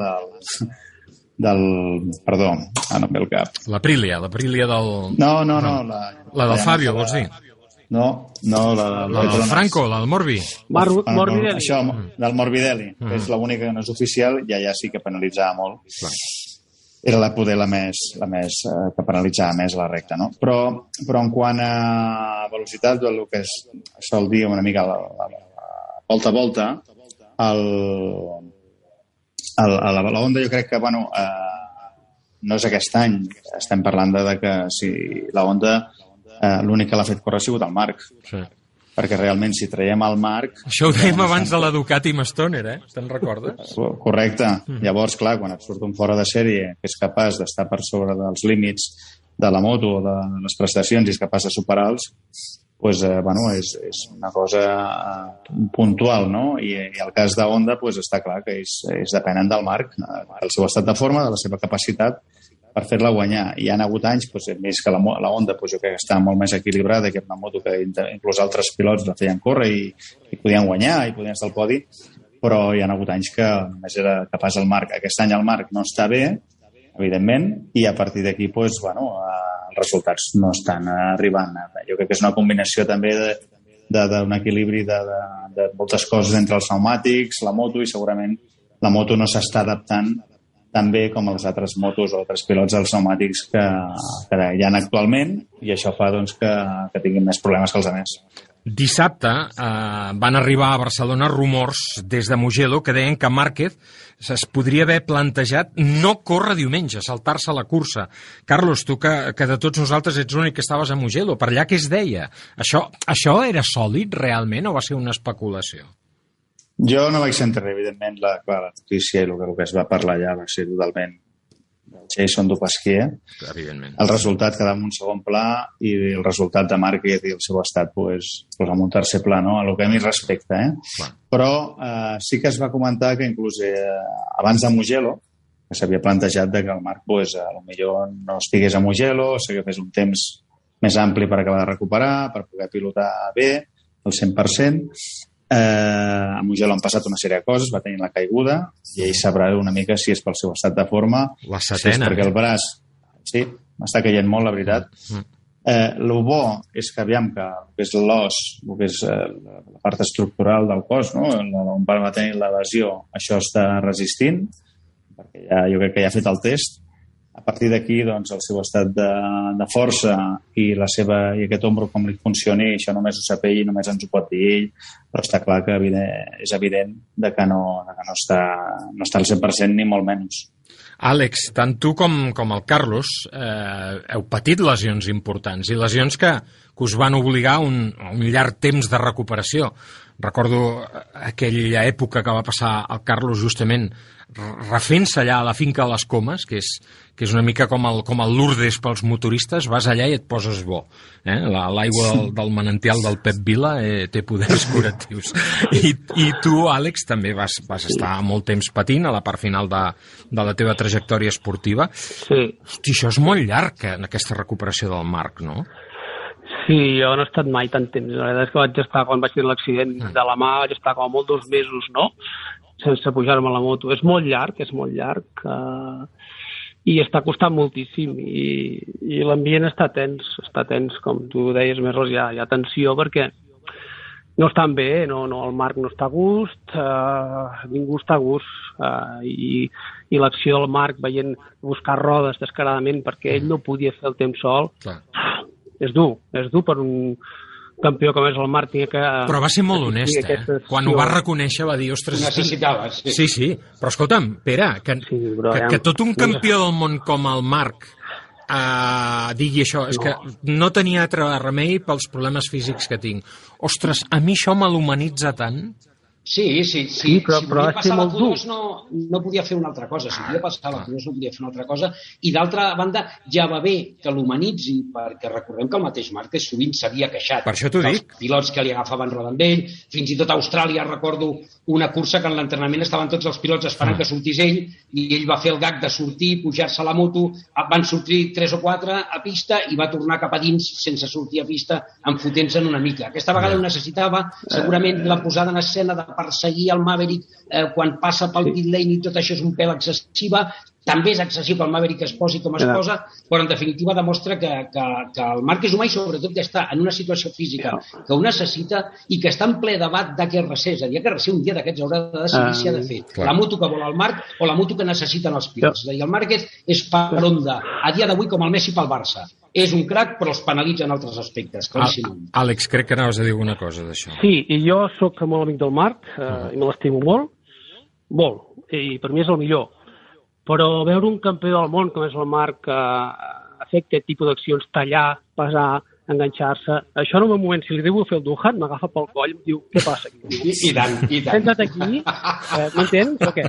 perdó, no em ve el cap. L'Aprilia del... No. La del Fabio, vols dir? No, la del Franco, la del Morbi. Morbidelli. Això, del Morbidelli, que és l'única que no és oficial, i ja sí que penalitzava molt. Clar. Era la més que penalitzava més la recta, no? Però en quant a velocitat, el que es sol dir una mica la volta a volta, la Honda jo crec que, no és aquest any, estem parlant de que si la Honda l'únic que l'ha fet córrer ha sigut el Marc. Sí. Perquè realment, si traiem el Marc... Això ho dèiem abans de la Ducati amb Stoner, Te'n recordes? Correcte. Llavors, clar, quan et surt un fora de sèrie que és capaç d'estar per sobre dels límits de la moto o de les prestacions i és capaç de superar-los, doncs, és una cosa puntual, no? I el cas de Honda, està clar que és dependent del Marc, del seu estat de forma, de la seva capacitat per fer-la guanyar. Hi ha hagut anys, més que la Honda, jo crec que està molt més equilibrada, que és una moto que inclús altres pilots la feien córrer i podien guanyar i podien estar al podi, però hi ha hagut anys que només era capaç el Marc. Aquest any el Marc no està bé, evidentment, i a partir d'aquí els resultats no estan arribant. Jo crec que és una combinació també d'un equilibri de moltes coses entre els pneumàtics, la moto, i segurament la moto no s'està adaptant també com els altres motos o altres pilots als pneumàtics que hi ha actualment, i això fa que tinguin més problemes que els altres. Dissabte van arribar a Barcelona rumors des de Mugello que deien que Márquez es podria haver plantejat no córrer diumenge, saltar-se la cursa. Carlos, tu que de tots nosaltres ets l'únic que estaves a Mugello, per allà què es deia? Això era sòlid realment o va ser una especulació? Jo no vaig sentir, evidentment, la notícia i el que es va parlar allà va ser totalment Jason Dupasquier. Evidentment. El resultat quedava en un segon pla i el resultat de Márquez i el seu estat pues, en un tercer pla, no? A lo que a mi respecta, Clar. Però sí que es va comentar que inclús abans de Mugello, que s'havia plantejat que el Marc pues, potser no estigués a Mugello, o sigui que fes un temps més ampli per acabar de recuperar, per poder pilotar bé, al 100%. A Mugello han passat una sèrie de coses, va tenir la caiguda i ell sabrà una mica si és pel seu estat de forma, la setena, si és perquè el braç m'està caient molt, la veritat. El bo és que aviam que és l'os, que és la part estructural del cos, no? On va tenir la lesió, això està resistint, perquè jo crec que ja ha fet el test. A partir d'aquí, doncs, el seu estat de força i aquest ombro com li funcioni, això només ho sap ell i només ens ho pot dir ell, però està clar que és evident que no està al 100% ni molt menys. Àlex, tant tu com el Carlos heu patit lesions importants i lesions que us van obligar a un llarg temps de recuperació. Recordo aquella època que va passar el Carlos justament refent-se allà a la finca de les Comes, que és una mica com el Lourdes pels motoristes, vas allà i et poses bo. L'aigua del manantial del Pep Vila té poders curatius. I tu, Àlex, també vas estar molt temps patint a la part final de la teva trajectòria esportiva. Sí. Hosti, això és molt llarg, en aquesta recuperació del Marc, no? Sí, jo no he estat mai tant temps. La veritat és que vaig estar, quan vaig tenir l'accident de la mà, vaig estar com a molt 2 mesos, no?, sense pujar-me a la moto. És molt llarg, i està costant moltíssim, i l'ambient està tens, com tu deies, més hi ha tensió, perquè no estan bé, el Marc no està a gust, ningú està a gust, i l'acció del Marc veient buscar rodes descaradament perquè ell no podia fer el temps sol. Clar. És dur per un campió com és el Marc. Però va ser molt honest, Quan ho va reconèixer va dir, ostres... Necessitaves. Sí, però escolta'm, Pere, que tot un campió del món com el Marc digui això, és que no tenia altre remei pels problemes físics que tinc. Ostres, a mi això me l'humanitza tant... Sí, però si volia va ser passar la molt dur. Q2 no podia fer una altra cosa. Si volia passar la Q2 no podia fer una altra cosa. I d'altra banda, ja va bé que l'humanitzi, perquè recordem que el mateix Márquez sovint s'havia queixat. Per això t'ho dic. Els pilots que li agafaven roda amb ell, fins i tot a Austràlia recordo una cursa que en l'entrenament estaven tots els pilots esperant que sortís ell, i ell va fer el gag de sortir, pujar-se a la moto, van sortir 3 o 4 a pista i va tornar cap a dins sense sortir a pista, enfotent-se'n una mica. Aquesta vegada ho necessitava, segurament la posada en escena de perseguir el Maverick quan passa pel pit lane i tot això és un pèl excessiva. També és excessiu que el Maverick es posi com es posa, però en definitiva demostra que el Marc és humà i sobretot que està en una situació física que ho necessita i que està en ple debat d'HRC. És a dir, HRC un dia d'aquests haurà de decidir si ha de fer la moto que vol el Marc o la moto que necessiten els pilots. És a dir, el Márquez és per Honda a dia d'avui com el Messi pel Barça. És un crac, però els penalitza en altres aspectes, claríssim. Àlex, crec que anaves a dir alguna cosa d'això. Sí, i jo sóc molt amic del Marc, i me l'estimo molt, i per mi és el millor. Però veure un campió del món com és el Marc que fer aquest tipus d'accions, tallar, pesar, enganxar-se, això en un moment, si li diu fer el Duhan, m'agafa pel coll i em diu, què passa aquí? I tant. Senta't aquí, m'entens o què?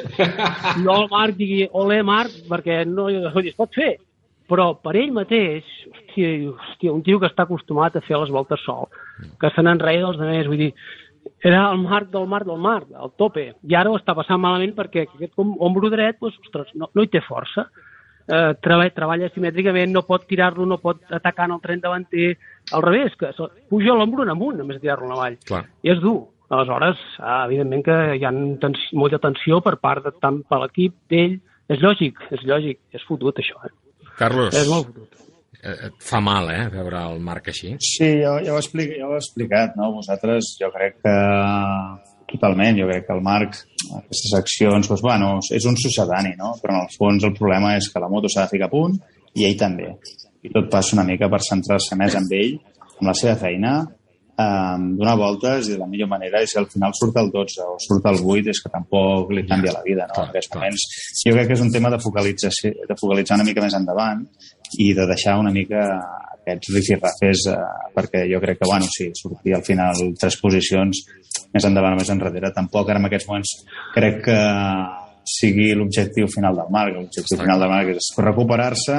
No el Marc digui, olé Marc, perquè no, es pot fer, però per ell mateix, hòstia, un tio que està acostumat a fer les voltes sol, que se n'enreia dels altres, vull dir, era el Marc, el tope, i ara ho està passant malament perquè aquest ombro dret, doncs, ostres, no hi té força, treballa simètricament, no pot tirar-lo, no pot atacar en el tren davanter, al revés, que puja l'ombro en amunt, només tirar-lo en avall. Clar. I és dur. Aleshores, evidentment que hi ha molta tensió per part tant per l'equip d'ell. És lògic, és fotut això. Carlos, és molt fotut. Et fa mal, veure el Marc així? Sí, ja ho he explicat, no? Vosaltres, jo crec que totalment, jo crec que el Marc, aquestes accions, doncs, bueno, és un succedani, no? Però en el fons el problema és que la moto s'ha de ficar a punt i ell també. I tot passa una mica per centrar-se més en ell, amb la seva feina, donar voltes, i de la millor manera és si al final surt el 12 o surt el 8, és que tampoc li canvia la vida, no? En aquests moments jo crec que és un tema de focalitzar una mica més endavant i de deixar una mica aquests rifirrafes, perquè jo crec que, bueno, sí, sortir al final 3 posicions més endavant o més enrere, tampoc ara en aquests moments crec que sigui l'objectiu final del Marc. L'objectiu final del Marc és recuperar-se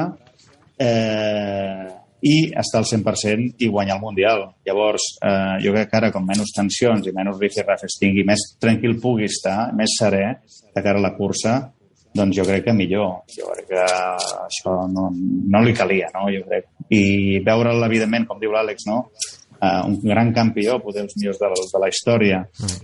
i estar al 100% i guanyar el Mundial. Llavors, jo crec que ara, com menys tensions i menys rifirrafes tingui, més tranquil pugui estar, més serè de cara a la cursa, doncs jo crec que millor. Jo crec que això no li calia, no? Jo crec. I veure'l, evidentment, com diu l'Àlex, no? Un gran campió, potser els millors de la història,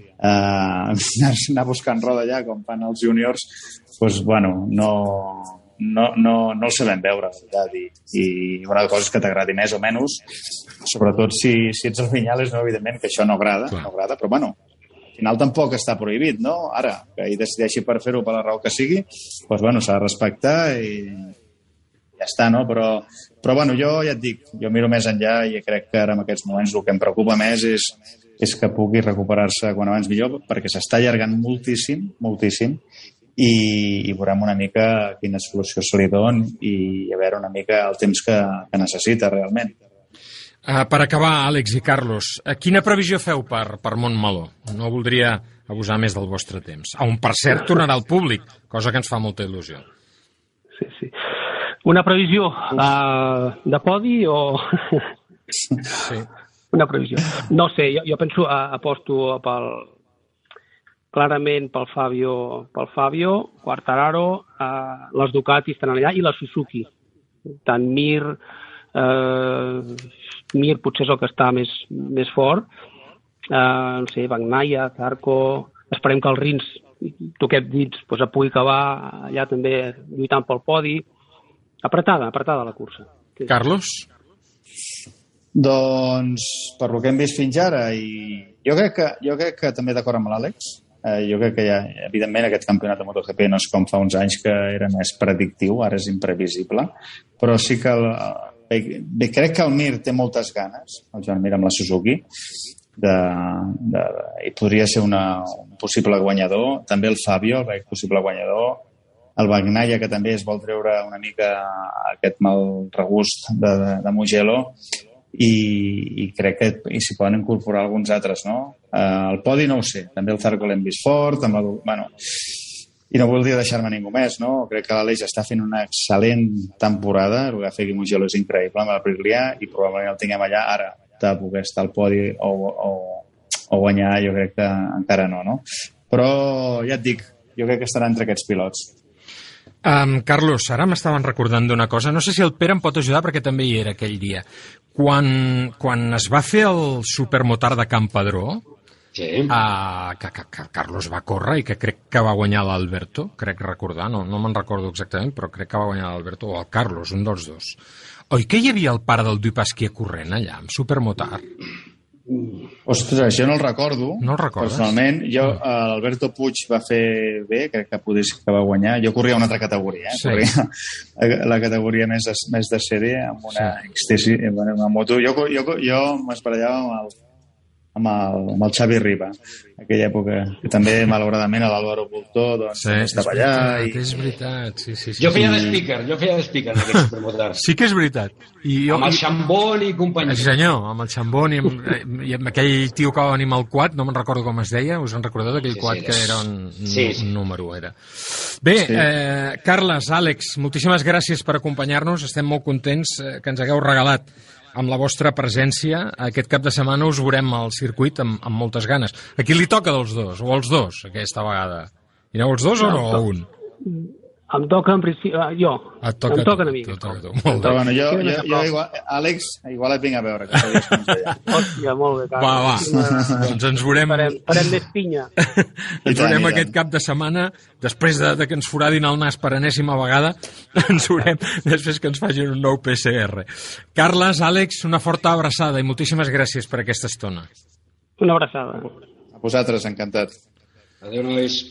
anar buscant roda allà, com fan els júniors, doncs, bueno, no el sabem veure, i una cosa és que t'agradi més o menys, sobretot si ets el Viñales, no, evidentment que això no agrada, però bueno, al final tampoc està prohibit, no? Ara, que ell decideixi per fer-ho per la raó que sigui, doncs bueno, s'ha de respectar i ja està, no? Però bueno, jo ja et dic, jo miro més enllà i crec que ara en aquests moments el que em preocupa més és que pugui recuperar-se quan abans millor, perquè s'està allargant moltíssim, moltíssim, i veurem una mica quina solució se li dona i a veure una mica el temps que necessita realment. Per acabar, Àlex i Carlos, quina previsió feu per Montmeló? No voldria abusar més del vostre temps. On, per cert, tornarà al públic, cosa que ens fa molta il·lusió. Sí. Una previsió de podi o... Sí. Una previsió. No sé, jo penso, aposto clarament pel Fabio, Quartararo, les Ducati estan allà i la Suzuki. Tant Mir potser és el que està més fort. No sé, Bagnaia, Zarco... Esperem que el Rins, toquet dits, pugui acabar allà també lluitant pel podi. Apretada la cursa. Sí. Carlos? Doncs, per lo que hem vist fins ara, i jo crec que també d'acord amb l'Àlex, jo crec que ja, evidentment, aquest campionat de MotoGP no és com fa uns anys que era més predictiu, ara és imprevisible, però sí que crec que el Mir té moltes ganes, el Joan Mir amb la Suzuki, i podria ser un possible guanyador, també el Fabio, el possible guanyador, el Bagnaia, que també es vol treure una mica aquest mal regust de Mugello, i crec que s'hi poden incorporar alguns altres, no? El podi no ho sé, també el Zarco l'hem vist fort, i no voldria deixar-me ningú més, no? Crec que l'Aleix està fent una excel·lent temporada, el que ha fet Mugello és increïble amb el Aprilia, i probablement el tinguem allà ara de poder estar al podi o guanyar, jo crec que encara no? Però ja et dic, jo crec que estarà entre aquests pilots. Carlos, ara m'estaven recordant d'una cosa, no sé si el Pere em pot ajudar perquè també hi era aquell dia. Quan es va fer el supermotard de Campadró, sí. Que Carlos va córrer i que crec que va guanyar l'Alberto, crec recordar, no me'n recordo exactament, però crec que va guanyar l'Alberto o el Carlos, un dels dos. Oi que hi havia el pare del Dupasquier corrent allà, amb supermotard? Ostres, jo no el recordo. No el recordes? Personalment, l'Alberto Puig va fer bé, crec que potser sí que va guanyar. Jo corria una altra categoria, sí. Corria la categoria més de sèrie, amb una XTC, una moto. Jo m'esparellava amb el Xavi Riba, en aquella època, que també, malauradament, l'Álvaro Bultó estava allà. És veritat, sí. Jo feia d'espeaker en aquest supermotard. Sí que és veritat. Amb el Chambon i companyia. Sí senyor, amb el Chambon i amb aquell tio que va venir amb el quad, no me'n recordo com es deia, us en recordeu d'aquell quad que era un número, era. Bé, Carles, Àlex, moltíssimes gràcies per acompanyar-nos, estem molt contents que ens hagueu regalat amb la vostra presència. Aquest cap de setmana us veurem al circuit amb moltes ganes. A qui li toca dels dos? O els dos, aquesta vegada? Hi aneu els dos o no? O un? Em toca, en principi, jo. Em toquen a mi. Molt bé. Bueno, jo igual, Àlex, igual et vinc a veure. Hòstia, molt bé, Carles. Va. Doncs ens veurem... Farem més pinya. Ens veurem aquest cap de setmana, després de que ens foradin el nas per enèsima vegada, ens veurem després que ens facin un nou PCR. Carles, Àlex, una forta abraçada i moltíssimes gràcies per aquesta estona. Una abraçada. A vosaltres, encantat. Adéu, nois.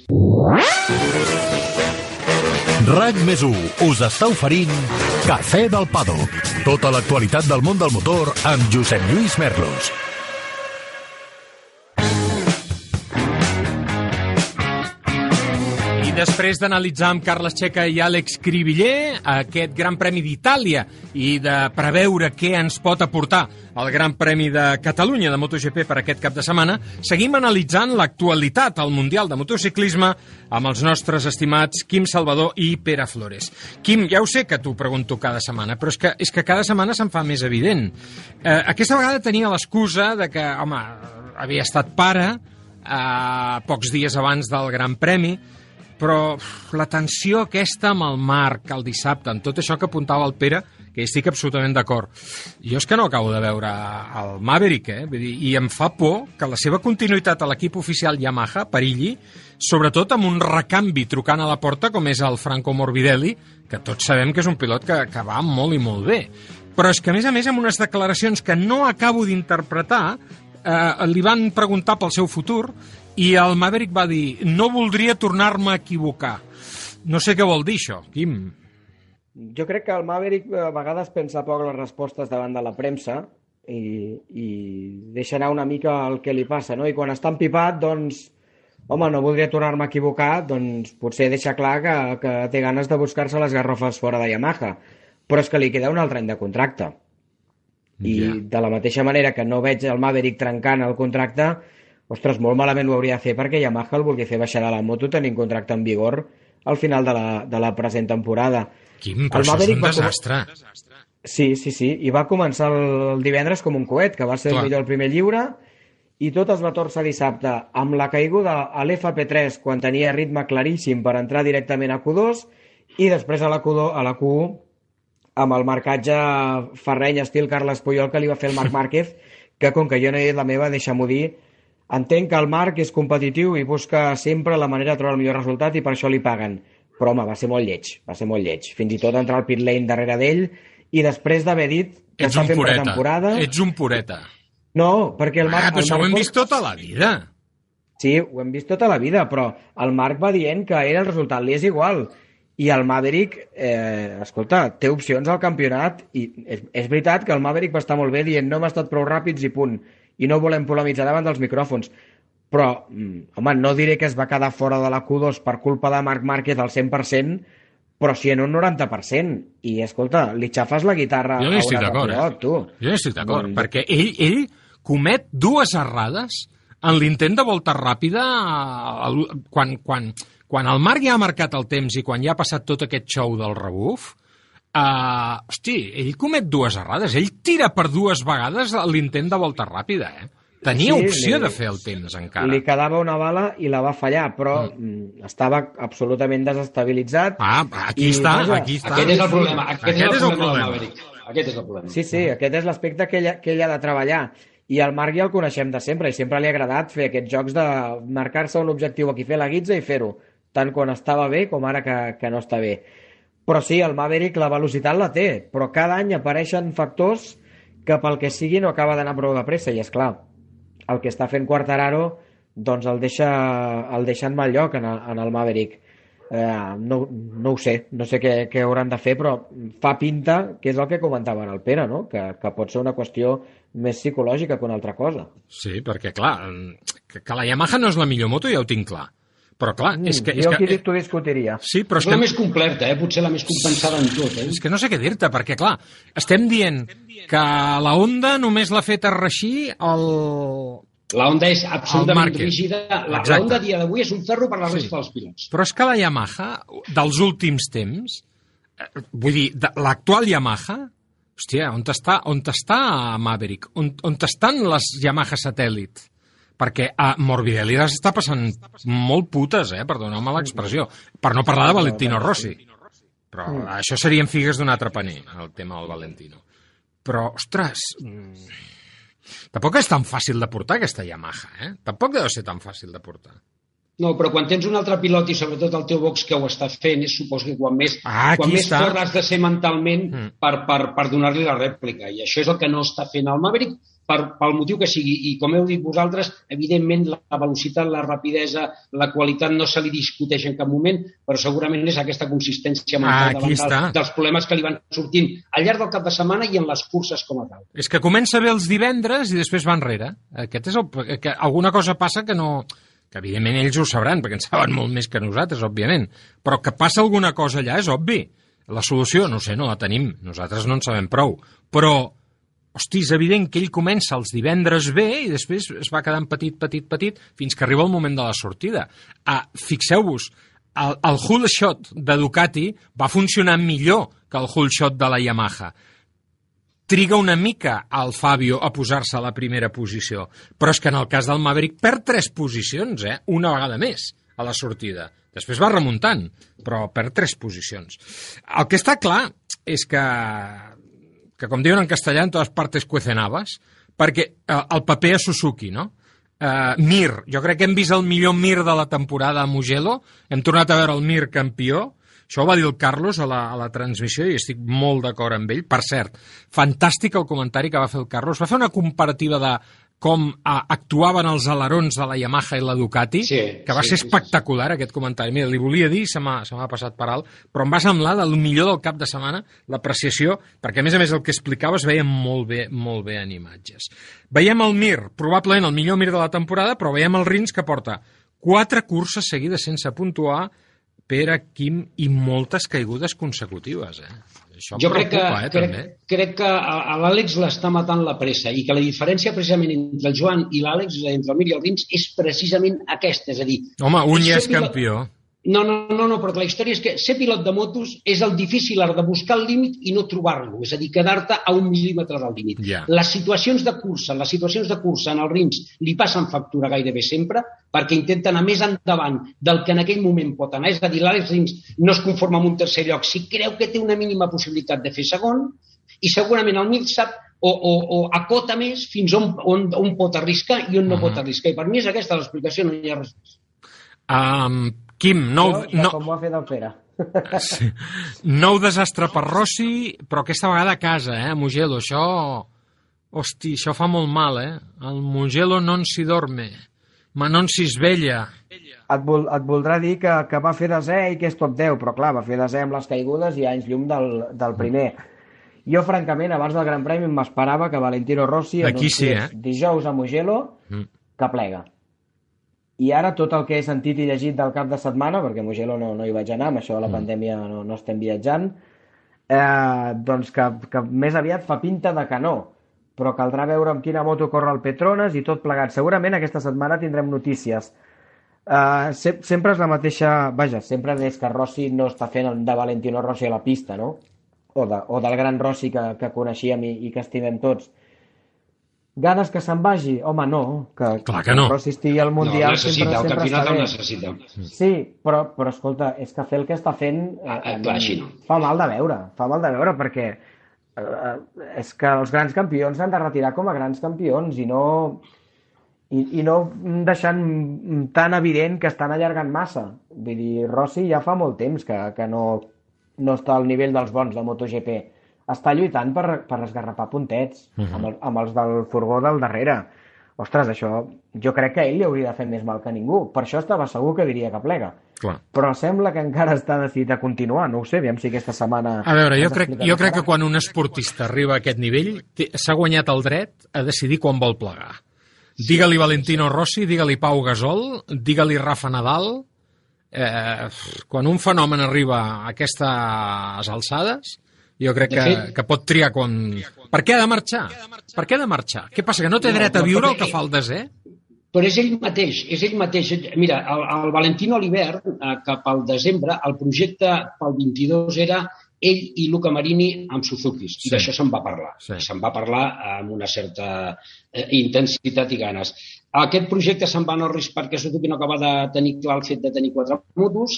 RAC més 1 us està oferint Cafè del Paddock. Tota l'actualitat del món del motor amb Josep Lluís Merlos. I després d'analitzar amb Carles Checa i Àlex Cribiller aquest Gran Premi d'Itàlia i de preveure què ens pot aportar el Gran Premi de Catalunya de MotoGP per aquest cap de setmana, seguim analitzant l'actualitat al Mundial de Motociclisme amb els nostres estimats Quim Salvador i Pere Flores. Quim, ja ho sé que t'ho pregunto cada setmana, però és que cada setmana se'n fa més evident. Aquesta vegada tenia l'excusa de que, home, havia estat pare pocs dies abans del Gran Premi, però la tensió aquesta amb el Marc el dissabte, amb tot això que apuntava el Pere, que estic absolutament d'acord. Jo és que no acabo de veure el Maverick, vull dir, i em fa por que la seva continuïtat a l'equip oficial Yamaha perilli, sobretot amb un recanvi trucant a la porta com és el Franco Morbidelli, que tots sabem que és un pilot que va molt i molt bé. Però és que, a més, amb unes declaracions que no acabo d'interpretar, li van preguntar pel seu futur i el Maverick va dir: no voldria tornar-me a equivocar. No sé què vol dir això, Quim. Jo crec que el Maverick a vegades pensa poc les respostes davant de la premsa i deixa anar una mica el que li passa, no? I quan està empipat, doncs, home, no voldria tornar-me a equivocar, doncs potser deixa clar que té ganes de buscar-se les garrofes fora de Yamaha. Però és que li queda un altre any de contracte. I de la mateixa manera que no veig el Maverick trencant el contracte, ostres, molt malament ho hauria de fer perquè Yamaha el vulgui fer baixar de la moto tenint contracte en vigor al final de la present temporada. Quim, però això és un desastre. Sí, i va començar el divendres com un coet, que va ser el millor el primer lliure, i tot es va torçar dissabte amb la caiguda a l'FP3 quan tenia ritme claríssim per entrar directament a Q2 i després a la Q1 amb el marcatge ferreny estil Carles Puyol que li va fer el Marc Márquez, que com que jo no he dit la meva, deixa-m'ho dir, entenc que el Marc és competitiu i busca sempre la manera de trobar el millor resultat i per això li paguen. Però, home, va ser molt lleig. Fins i tot entrar al pit lane darrere d'ell i després d'haver dit que està fent pretemporada... Ets un pureta. No, perquè el Marc... Però això ho hem vist tota la vida. Sí, ho hem vist tota la vida, però el Marc va dient que era el resultat, li és igual. I el Maverick, escolta, té opcions al campionat i és veritat que el Maverick va estar molt bé dient no hem estat prou ràpids i punt, i no volem polemitzar davant dels micròfons. Però, home, no diré que es va quedar fora de la Q2 per culpa de Marc Márquez al 100%, però sí en un 90%. I, escolta, li xafes la guitarra a un altre pilot, tu. Jo no estic d'acord, perquè ell comet dues errades en l'intent de volta ràpida quan el Marc ja ha marcat el temps i quan ja ha passat tot aquest show del rebuf, ell comet dues errades. Ell tira per dues vegades l'intent de volta ràpida, Tenia opció de fer el temps, encara. Li quedava una bala i la va fallar, però estava absolutament desestabilitzat. Aquí està. Aquest és el problema. Aquest és el problema. Sí, aquest és l'aspecte que ell ha de treballar. I el Marc ja el coneixem de sempre i sempre li ha agradat fer aquests jocs de marcar-se un objectiu aquí, fer la guitza i fer-ho, tant quan estava bé com ara que no està bé. Però sí, el Maverick la velocitat la té, però cada any apareixen factors que pel que sigui no acaba d'anar prou de pressa, i és clar, el que està fent Quartararo doncs el deixa en mal lloc en el Maverick. No ho sé, no sé què hauran de fer, però fa pinta, que és el que comentava el Pere, no? que pot ser una qüestió més psicològica que una altra cosa. Sí, perquè clar, que la Yamaha no és la millor moto ja ho tinc clar. Però clar, és que... Jo aquí t'ho discutiria. Sí, però és la més completa, potser la més compensada en tot. És que no sé què dir-te, perquè clar, estem dient que la Honda només l'ha fet arreixir La Honda és absolutament rígida. La Honda a dia d'avui és un ferro per la resta dels pilots. Però és que la Yamaha, dels últims temps, vull dir, l'actual Yamaha, hòstia, on està Maverick? On estan les Yamaha satèl·lit? Perquè a Morbidelli les està passant molt putes, perdoneu-me l'expressió, per no parlar de Valentino Rossi. Però això serien figues d'un altre paner, el tema del Valentino. Però, ostres, tampoc és tan fàcil de portar aquesta Yamaha, Tampoc deu ser tan fàcil de portar. No, però quan tens un altre pilot i sobretot el teu box que ho està fent, suposo que quan més fort has de ser mentalment per donar-li la rèplica. I això és el que no està fent el Maverick pel motiu que sigui. I com heu dit vosaltres, evidentment la velocitat, la rapidesa, la qualitat no se li discuteix en cap moment, però segurament és aquesta consistència mental davant dels problemes que li van sortint al llarg del cap de setmana i en les curses com a tal. És que comença bé els divendres i després va enrere. Alguna cosa passa que no que evidentment ells ho sabran, perquè en saben molt més que nosaltres, òbviament, però que passa alguna cosa allà és obvi. La solució, no sé, no la tenim, nosaltres no en sabem prou, però, hosti, és evident que ell comença els divendres bé i després es va quedant petit, fins que arriba el moment de la sortida. Fixeu-vos, el hull shot de Ducati va funcionar millor que el hull shot de la Yamaha. Triga una mica al Fabio a posar-se a la primera posició, però és que en el cas del Maverick perd 3 posicions, una vegada més a la sortida. Després va remuntant, però perd 3 posicions. El que està clar és que com diuen en castellà, en totes partes cuecen habas, perquè el paper a Suzuki, no? Mir, jo crec que hem vist el millor Mir de la temporada a Mugello, hem tornat a veure el Mir campió. Això ho va dir el Carlos a la transmissió i estic molt d'acord amb ell. Per cert, fantàstic el comentari que va fer el Carlos. Va fer una comparativa de com actuaven els alerons de la Yamaha i la Ducati, que va ser espectacular, aquest comentari. Mira, li volia dir, se m'ha passat per alt, però em va semblar del millor del cap de setmana, l'apreciació, perquè a més el que explicava es veia molt bé en imatges. Veiem el Mir, probablement el millor Mir de la temporada, però veiem el Rins que porta 4 curses seguides sense puntuar, Pere, Quim, i moltes caigudes consecutives. Això jo preocupa, crec que a l'Àlex l'està matant la pressa i que la diferència precisament entre el Joan i l'Àlex, entre el Mir i el Rins, és precisament aquesta. És a dir, home, un ja és campió. No, però la història és que ser pilot de motos és el difícil art de buscar el límit i no trobar-lo, és a dir, quedar-te a 1 mil·límetre del límit. Yeah. Les situacions de cursa en el Rins li passen factura gairebé sempre perquè intenta anar més endavant del que en aquell moment pot anar. És a dir, l'Àlex Rins no es conforma amb un tercer lloc si creu que té una mínima possibilitat de fer segon i segurament el Mir sap o acota més fins on pot arriscar i on no pot arriscar. I per mi és aquesta l'explicació, no hi ha res més. Quim, com ho ha fet el Pere. Sí. Nou desastre per Rossi, però aquesta vegada a casa, a Mugello. Això fa molt mal, El Mugello non si dorme, ma non si sveglia. Et voldrà dir que va fer desè i que és top 10, però clar, va fer desè amb les caigudes i anys llum del primer. Jo, francament, abans del Gran Premi m'esperava que Valentino Rossi anunciés dijous a Mugello que plega. I ara tot el que he sentit i llegit del cap de setmana, perquè a Mugello no hi vaig anar, amb això de la pandèmia no estem viatjant, doncs que més aviat fa pinta de que no, però caldrà veure amb quina moto corre el Petronas i tot plegat. Segurament aquesta setmana tindrem notícies. Sempre és la mateixa... Vaja, sempre és que Rossi no està fent de Valentino Rossi a la pista, no? O del gran Rossi que coneixíem i que estimem tots. Ganes que se'n vagi? Home, no. Clar que no. Rossi estigui al Mundial sempre el campionat el necessita. Sí, però escolta, és que fer el que està fent clar, així no. Fa mal de veure perquè és que els grans campions s'han de retirar com a grans campions i no deixant tan evident que estan allargant massa. Vull dir, Rossi ja fa molt temps que no està al nivell dels bons de MotoGP. Està lluitant per esgarrapar puntets amb els del furgó del darrere. Ostres, això jo crec que ell li hauria de fer més mal que ningú. Per això estava segur que diria que plega. Clar. Però sembla que encara està decidit a continuar. No ho sé, aviam si aquesta setmana... A veure, jo crec que quan un esportista arriba a aquest nivell s'ha guanyat el dret a decidir quan vol plegar. Digue-li Valentino Rossi, digue-li Pau Gasol, digue-li Rafa Nadal. Quan un fenomen arriba a aquestes alçades, jo crec que pot triar quan... Per què ha de marxar? Per què ha de marxar? Què passa, que no té dret a viure el que fa el desè? Però és ell mateix. Mira, el Valentino a l'hivern, cap al desembre, el projecte pel 22 era ell i Luca Marini amb Suzukis. I d'això se'n va parlar. Se'n va parlar amb una certa intensitat i ganes. Aquest projecte se'n va anar al risc perquè Suzuki no acaba de tenir clar el fet de tenir 4 motos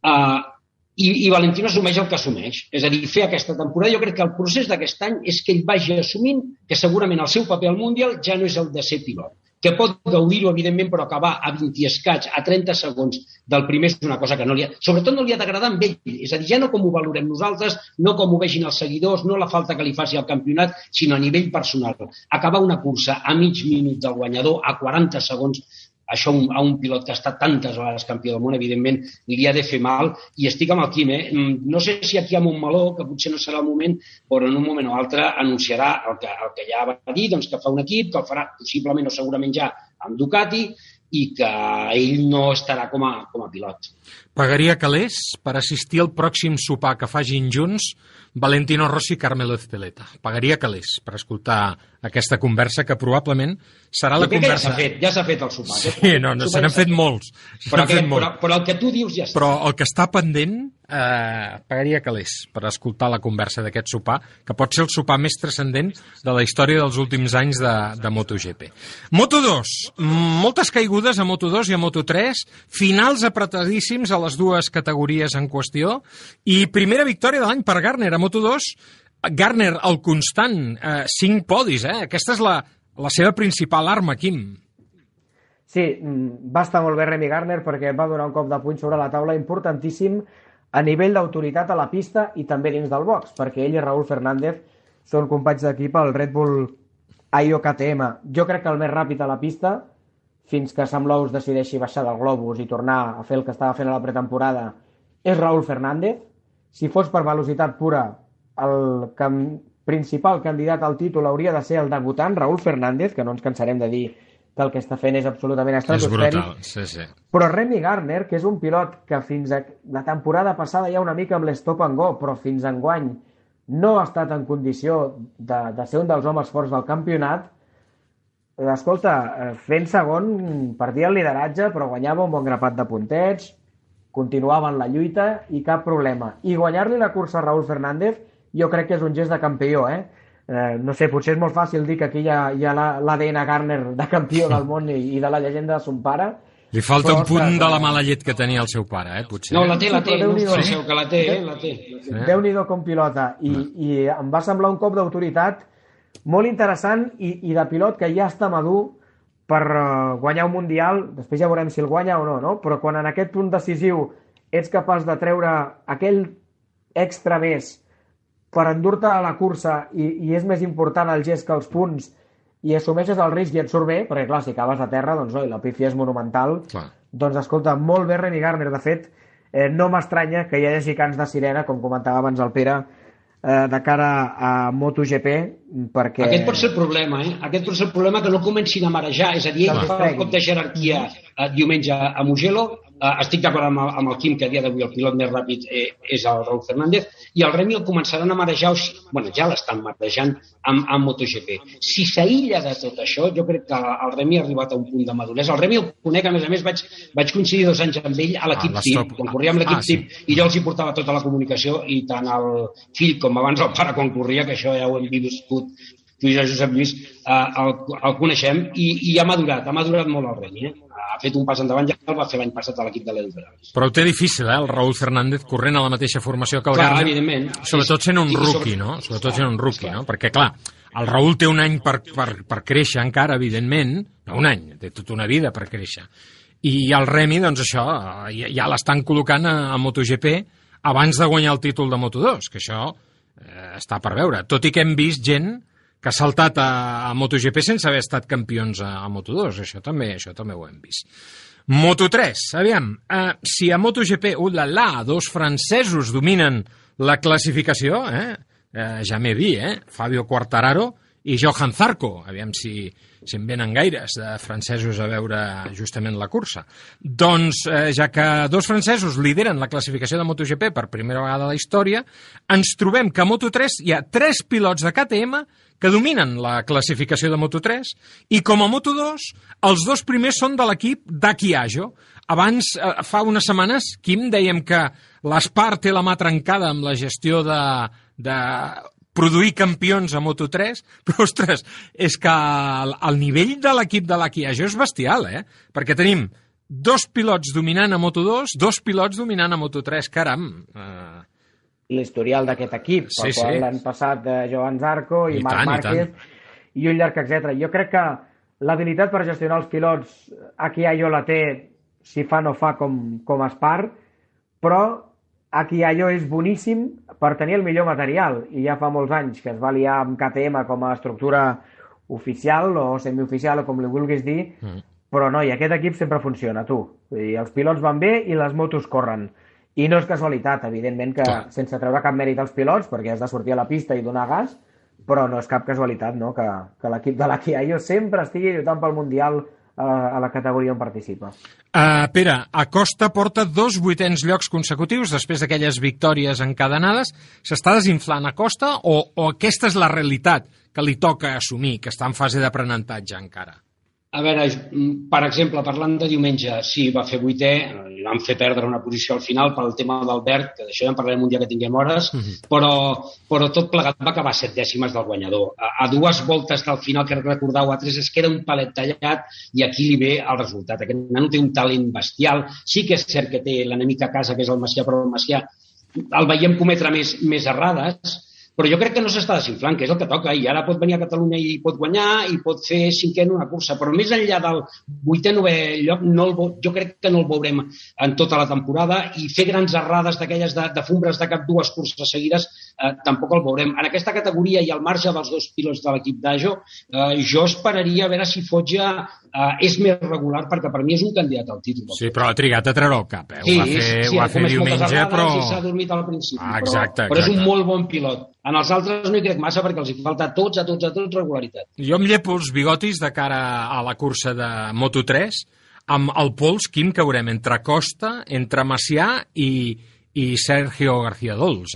i Valentino assumeix el que assumeix. És a dir, fer aquesta temporada. Jo crec que el procés d'aquest any és que ell vagi assumint que segurament el seu paper al Mundial ja no és el de ser pilot. Que pot gaudir-ho, evidentment, però acabar a 20 i escaig, a 30 segons del primer és una cosa que sobretot no li ha d'agradar amb ell. És a dir, ja no com ho valorem nosaltres, no com ho vegin els seguidors, no la falta que li faci al campionat, sinó a nivell personal. Acabar una cursa a mig minut del guanyador, a 40 segons, això a un pilot que ha estat tantes vegades campió del món, evidentment, li ha de fer mal, i estic amb el Quim, No sé si aquí a Montmeló, que potser no serà el moment, però en un moment o altre anunciarà el que ja va dir, doncs que fa un equip, que el farà possiblement o segurament ja amb Ducati, i que ell no estarà com a pilot. Pagaria calés per assistir al pròxim sopar que facin junts Valentino Rossi i Carmelo Ezpeleta. Pagaria calés per escoltar aquesta conversa, que probablement serà la conversa... Ja s'ha fet el sopar. Sí, no, se n'han fet molts. Però el que tu dius ja està. Però el que està pendent, pagaria calés per escoltar la conversa d'aquest sopar, que pot ser el sopar més transcendent de la història dels últims anys de MotoGP. Moto2, moltes caigudes a Moto2 i a Moto3, finals apretadíssims a les dues categories en qüestió, i primera victòria de l'any per Garner a Moto2. Garner, el constant, 5 podis, Aquesta és la seva principal arma, Quim. Sí, va estar molt bé Remy Gardner perquè va donar un cop de puny sobre la taula importantíssim a nivell d'autoritat a la pista i també dins del box, perquè ell i Raúl Fernández són companys d'equip al Red Bull AIO KTM. Jo crec que el més ràpid a la pista, fins que Sam Lowe decideixi baixar del globus i tornar a fer el que estava fent a la pretemporada, és Raúl Fernández. Si fos per velocitat pura, el principal candidat al títol hauria de ser el debutant, Raúl Fernández, que no ens cansarem de dir que el que està fent és absolutament estratosfèric. És brutal, sí. Però Remy Gardner, que és un pilot que fins a la temporada passada ja una mica amb l'stop and go, però fins enguany no ha estat en condició de ser un dels homes forts del campionat, escolta, fent segon perdia el lideratge, però guanyava un bon grapat de puntets, continuava en la lluita i cap problema. I guanyar-li la cursa a Raúl Fernández jo crec que és un gest de campió, no sé, potser és molt fàcil dir que aquí hi ha l'ADN Gardner de campió del món i de la llegenda de son pare. Li falta un punt de la mala llet que tenia el seu pare, potser. No, la té, no penseu que la té, la té. Déu-n'hi-do com pilota. I em va semblar un cop d'autoritat molt interessant i de pilot que ja està madur per guanyar un Mundial. Després ja veurem si el guanya o no? Però quan en aquest punt decisiu ets capaç de treure aquell extra més per endur-te a la cursa i és més important el gest que els punts i assumeixes el risc i et surt bé, perquè clar, si acabes a terra, doncs la pífia és monumental. Clar. Doncs escolta, molt bé Remy Gardner. De fet, no m'estranya que hi hagi cants de sirena, com comentava abans el Pere, de cara a MotoGP, perquè... Aquest pot ser el problema, Aquest pot ser el problema, que no comencin a marejar. És a dir, ell fa un cop de jerarquia diumenge a Mugello. Estic d'acord amb el Quim, que a dia d'avui el pilot més ràpid és el Raúl Fernández, i el Remy el començaran a marejar, ja l'estan marejant amb MotoGP. Si s'aïlla de tot això, jo crec que el Remy ha arribat a un punt de maduresa. El Remy el conec, a més, vaig coincidir 2 anys amb ell a l'equip TIP, quan corria amb l'equip TIP, i jo els hi portava tota la comunicació, i tant el fill com abans el pare quan corria, que això ja ho hem viscut, tu i jo, Josep Lluís, el coneixem, i ha madurat molt el Remy, ha fet un pas endavant, ja el va fer l'any passat a l'equip de l'Edu Perales. Però ho té difícil, el Raúl Fernández corrent a la mateixa formació que el Gardner. Evidentment. Sobretot sent un rookie, no? Sobretot sent un rookie, no? Perquè, clar, el Raúl té un any per créixer encara, evidentment, no un any, té tota una vida per créixer. I el Remy, doncs això, ja l'estan col·locant a MotoGP abans de guanyar el títol de Moto2, que això està per veure. Tot i que hem vist gent que ha saltat a MotoGP sense haver estat campions a Moto2. Això també ho hem vist. Moto3, aviam, si a MotoGP, dos francesos dominen la classificació, ja m'he dit, Fabio Quartararo i Johan Zarco, aviam si en venen gaires de francesos a veure justament la cursa. Doncs, ja que 2 francesos lideren la classificació de MotoGP per primera vegada a la història, ens trobem que a Moto3 hi ha 3 pilots de KTM que dominen la classificació de Moto3 i com a Moto2 els 2 primers són de l'equip d'Akiajo. Abans, fa unes setmanes, Quim, dèiem que l'Espar té la mà trencada amb la gestió de produir campions a Moto3, però, ostres, és que el nivell de l'equip de l'Akiajo és bestial, perquè tenim 2 pilots dominant a Moto2, 2 pilots dominant a Moto3, caram. L'historial d'aquest equip, pel qual han passat Joan Zarco i Marc Márquez i un llarg etcètera. Jo crec que l'habilitat per gestionar els pilots Akiajo la té, si fa no fa com Espar, però Akiajo és boníssim per tenir el millor material, i ja fa molts anys que es va liar amb KTM com a estructura oficial o semioficial o com li vulguis dir, però no, i aquest equip sempre funciona, tu. I els pilots van bé i les motos corren. I no és casualitat, evidentment, que sense treure cap mèrit als pilots, perquè has de sortir a la pista i donar gas, però no és cap casualitat, no?, que l'equip de l'Akiajo sempre estigui lluitant pel Mundial a la categoria on participa. Pere, Acosta porta 2 vuitens llocs consecutius després d'aquelles victòries encadenades. S'està desinflant Acosta o aquesta és la realitat que li toca assumir, que està en fase d'aprenentatge encara? A veure, per exemple, parlant de diumenge, sí, va fer 8è, li van fer perdre una posició al final pel tema d'Albert, que d'això ja en parlarem un dia que tinguem hores, però tot plegat va acabar 7 dècimes del guanyador. A 2 voltes del final, que recordau, a 3 es queda un palet tallat i aquí li ve el resultat. Aquest nano té un talent bestial, sí que és cert que té l'enemic a casa, que és el Macià, però el Macià el veiem cometre més errades, però jo crec que no s'està desinflant, que és el que toca, i ara pot venir a Catalunya i pot guanyar i pot fer 5è en una cursa, però més enllà del 8è, 9è lloc, jo crec que no el veurem en tota la temporada, i fer grans errades d'aquelles de fumbres de cap 2 curses seguides tampoc el veurem. En aquesta categoria i al marge dels 2 pilots de l'equip d'Ajo, jo esperaria a veure si Foggia és més regular, perquè per mi és un candidat al títol. Sí, però ha trigat a treure el cap, ho va fer diumenge, però... Sí, s'ha dormit al principi, exacte. Però és un molt bon pilot. En els altres no hi crec massa perquè els hi falta a tots regularitat. Jo em llepo els bigotis de cara a la cursa de Moto3 amb el pols, Quim, que veurem entre Costa, entre Macià i Sergio García Dols.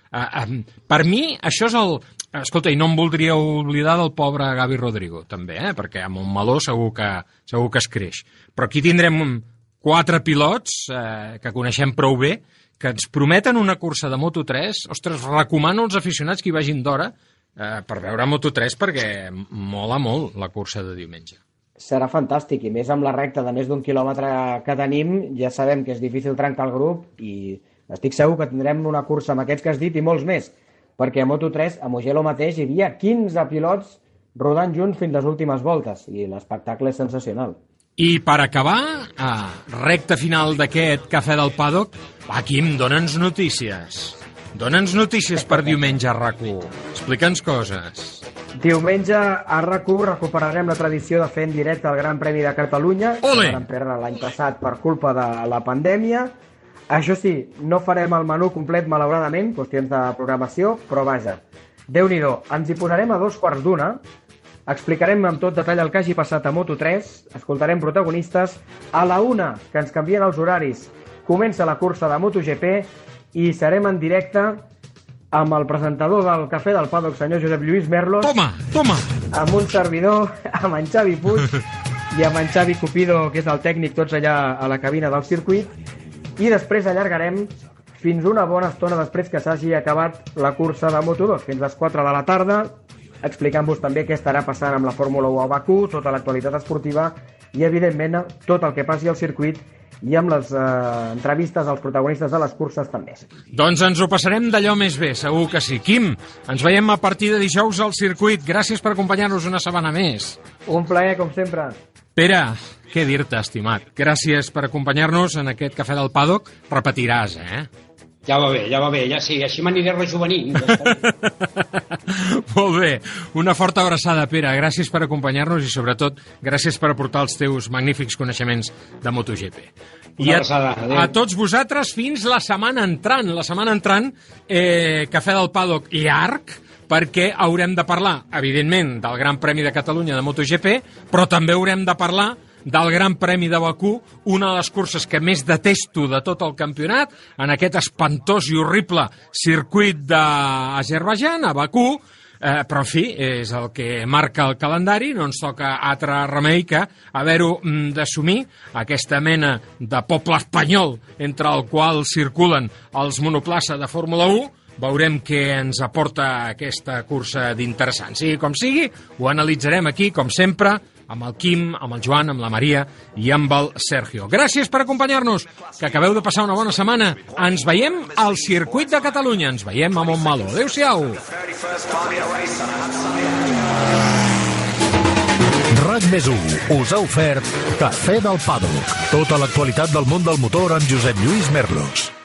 Per mi, això és el... Escolta, i no em voldria oblidar del pobre Gavi Rodrigo, també, perquè amb un meló segur que es creix. Però aquí tindrem 4 pilots que coneixem prou bé, que ens prometen una cursa de Moto3. Ostres, recomano als aficionats que hi vagin d'hora per veure Moto3 perquè mola molt la cursa de diumenge. Serà fantàstic, i més amb la recta de més d'1 quilòmetre que tenim, ja sabem que és difícil trencar el grup i estic segur que tindrem una cursa amb aquests que has dit i molts més, perquè a Moto3, a Mugello mateix, hi havia 15 pilots rodant junts fins les últimes voltes i l'espectacle és sensacional. I per acabar, recta final d'aquest Cafè del Paddock, Quim, dona'ns notícies. Dona'ns notícies per diumenge a RAC1. Explica'ns coses. Diumenge a RAC1 recuperarem la tradició de fer en directe el Gran Premi de Catalunya, que vam perdre l'any passat per culpa de la pandèmia. Això sí, no farem el menú complet, malauradament, qüestions de programació, però vaja, Déu-n'hi-do, ens hi posarem a 2:15. Explicarem amb tot detall el que hagi passat a Moto3, escoltarem protagonistes. A la 1, que ens canvien els horaris, comença la cursa de MotoGP i serem en directe amb el presentador del Cafè del Paddock, senyor Josep Lluís Merlos. Toma! Amb un servidor, amb en Xavi Puig i amb en Xavi Cupido, que és el tècnic, tots allà a la cabina del circuit. I després allargarem fins una bona estona després que s'hagi acabat la cursa de Moto2, fins les 4 de la tarda, explicant-vos també què estarà passant amb la Fórmula 1 a Bakú, tota l'actualitat esportiva i, evidentment, tot el que passi al circuit i amb les entrevistes als protagonistes de les curses també. Doncs ens ho passarem d'allò més bé, segur que sí. Quim, ens veiem a partir de dijous al circuit. Gràcies per acompanyar-nos una setmana més. Un plaer, com sempre. Pere, què dir-te, estimat? Gràcies per acompanyar-nos en aquest Cafè del Paddock. Repetiràs, Ja va bé, ja sí, així m'aniré rejuvenint. Molt bé, una forta abraçada, Pere, gràcies per acompanyar-nos i sobretot gràcies per aportar els teus magnífics coneixements de MotoGP. I a tots vosaltres fins la setmana entrant. La setmana entrant, Cafè del Paddock llarg, perquè haurem de parlar, evidentment, del Gran Premi de Catalunya de MotoGP, però també haurem de parlar del Gran Premi de Bakú, una de les curses que més detesto de tot el campionat, en aquest espantós i horrible circuit d'Azerbaidjan, a Bakú, però en fi, és el que marca el calendari, no ens toca altre remei que haver-ho d'assumir, aquesta mena de poble espanyol entre el qual circulen els monoplaça de Fórmula 1. Veurem què ens aporta aquesta cursa d'interessant. Sigui com sigui, ho analitzarem aquí, com sempre, amb el Quim, amb el Joan, amb la Maria i amb el Sergio. Gràcies per acompanyar-nos, que acabeu de passar una bona setmana. Ens veiem al circuit de Catalunya, ens veiem a Montmeló. Adéu-siau! RAC+1 us ha ofert Cafè del Paddock. Tota l'actualitat del món del motor amb Josep Lluís Merlos.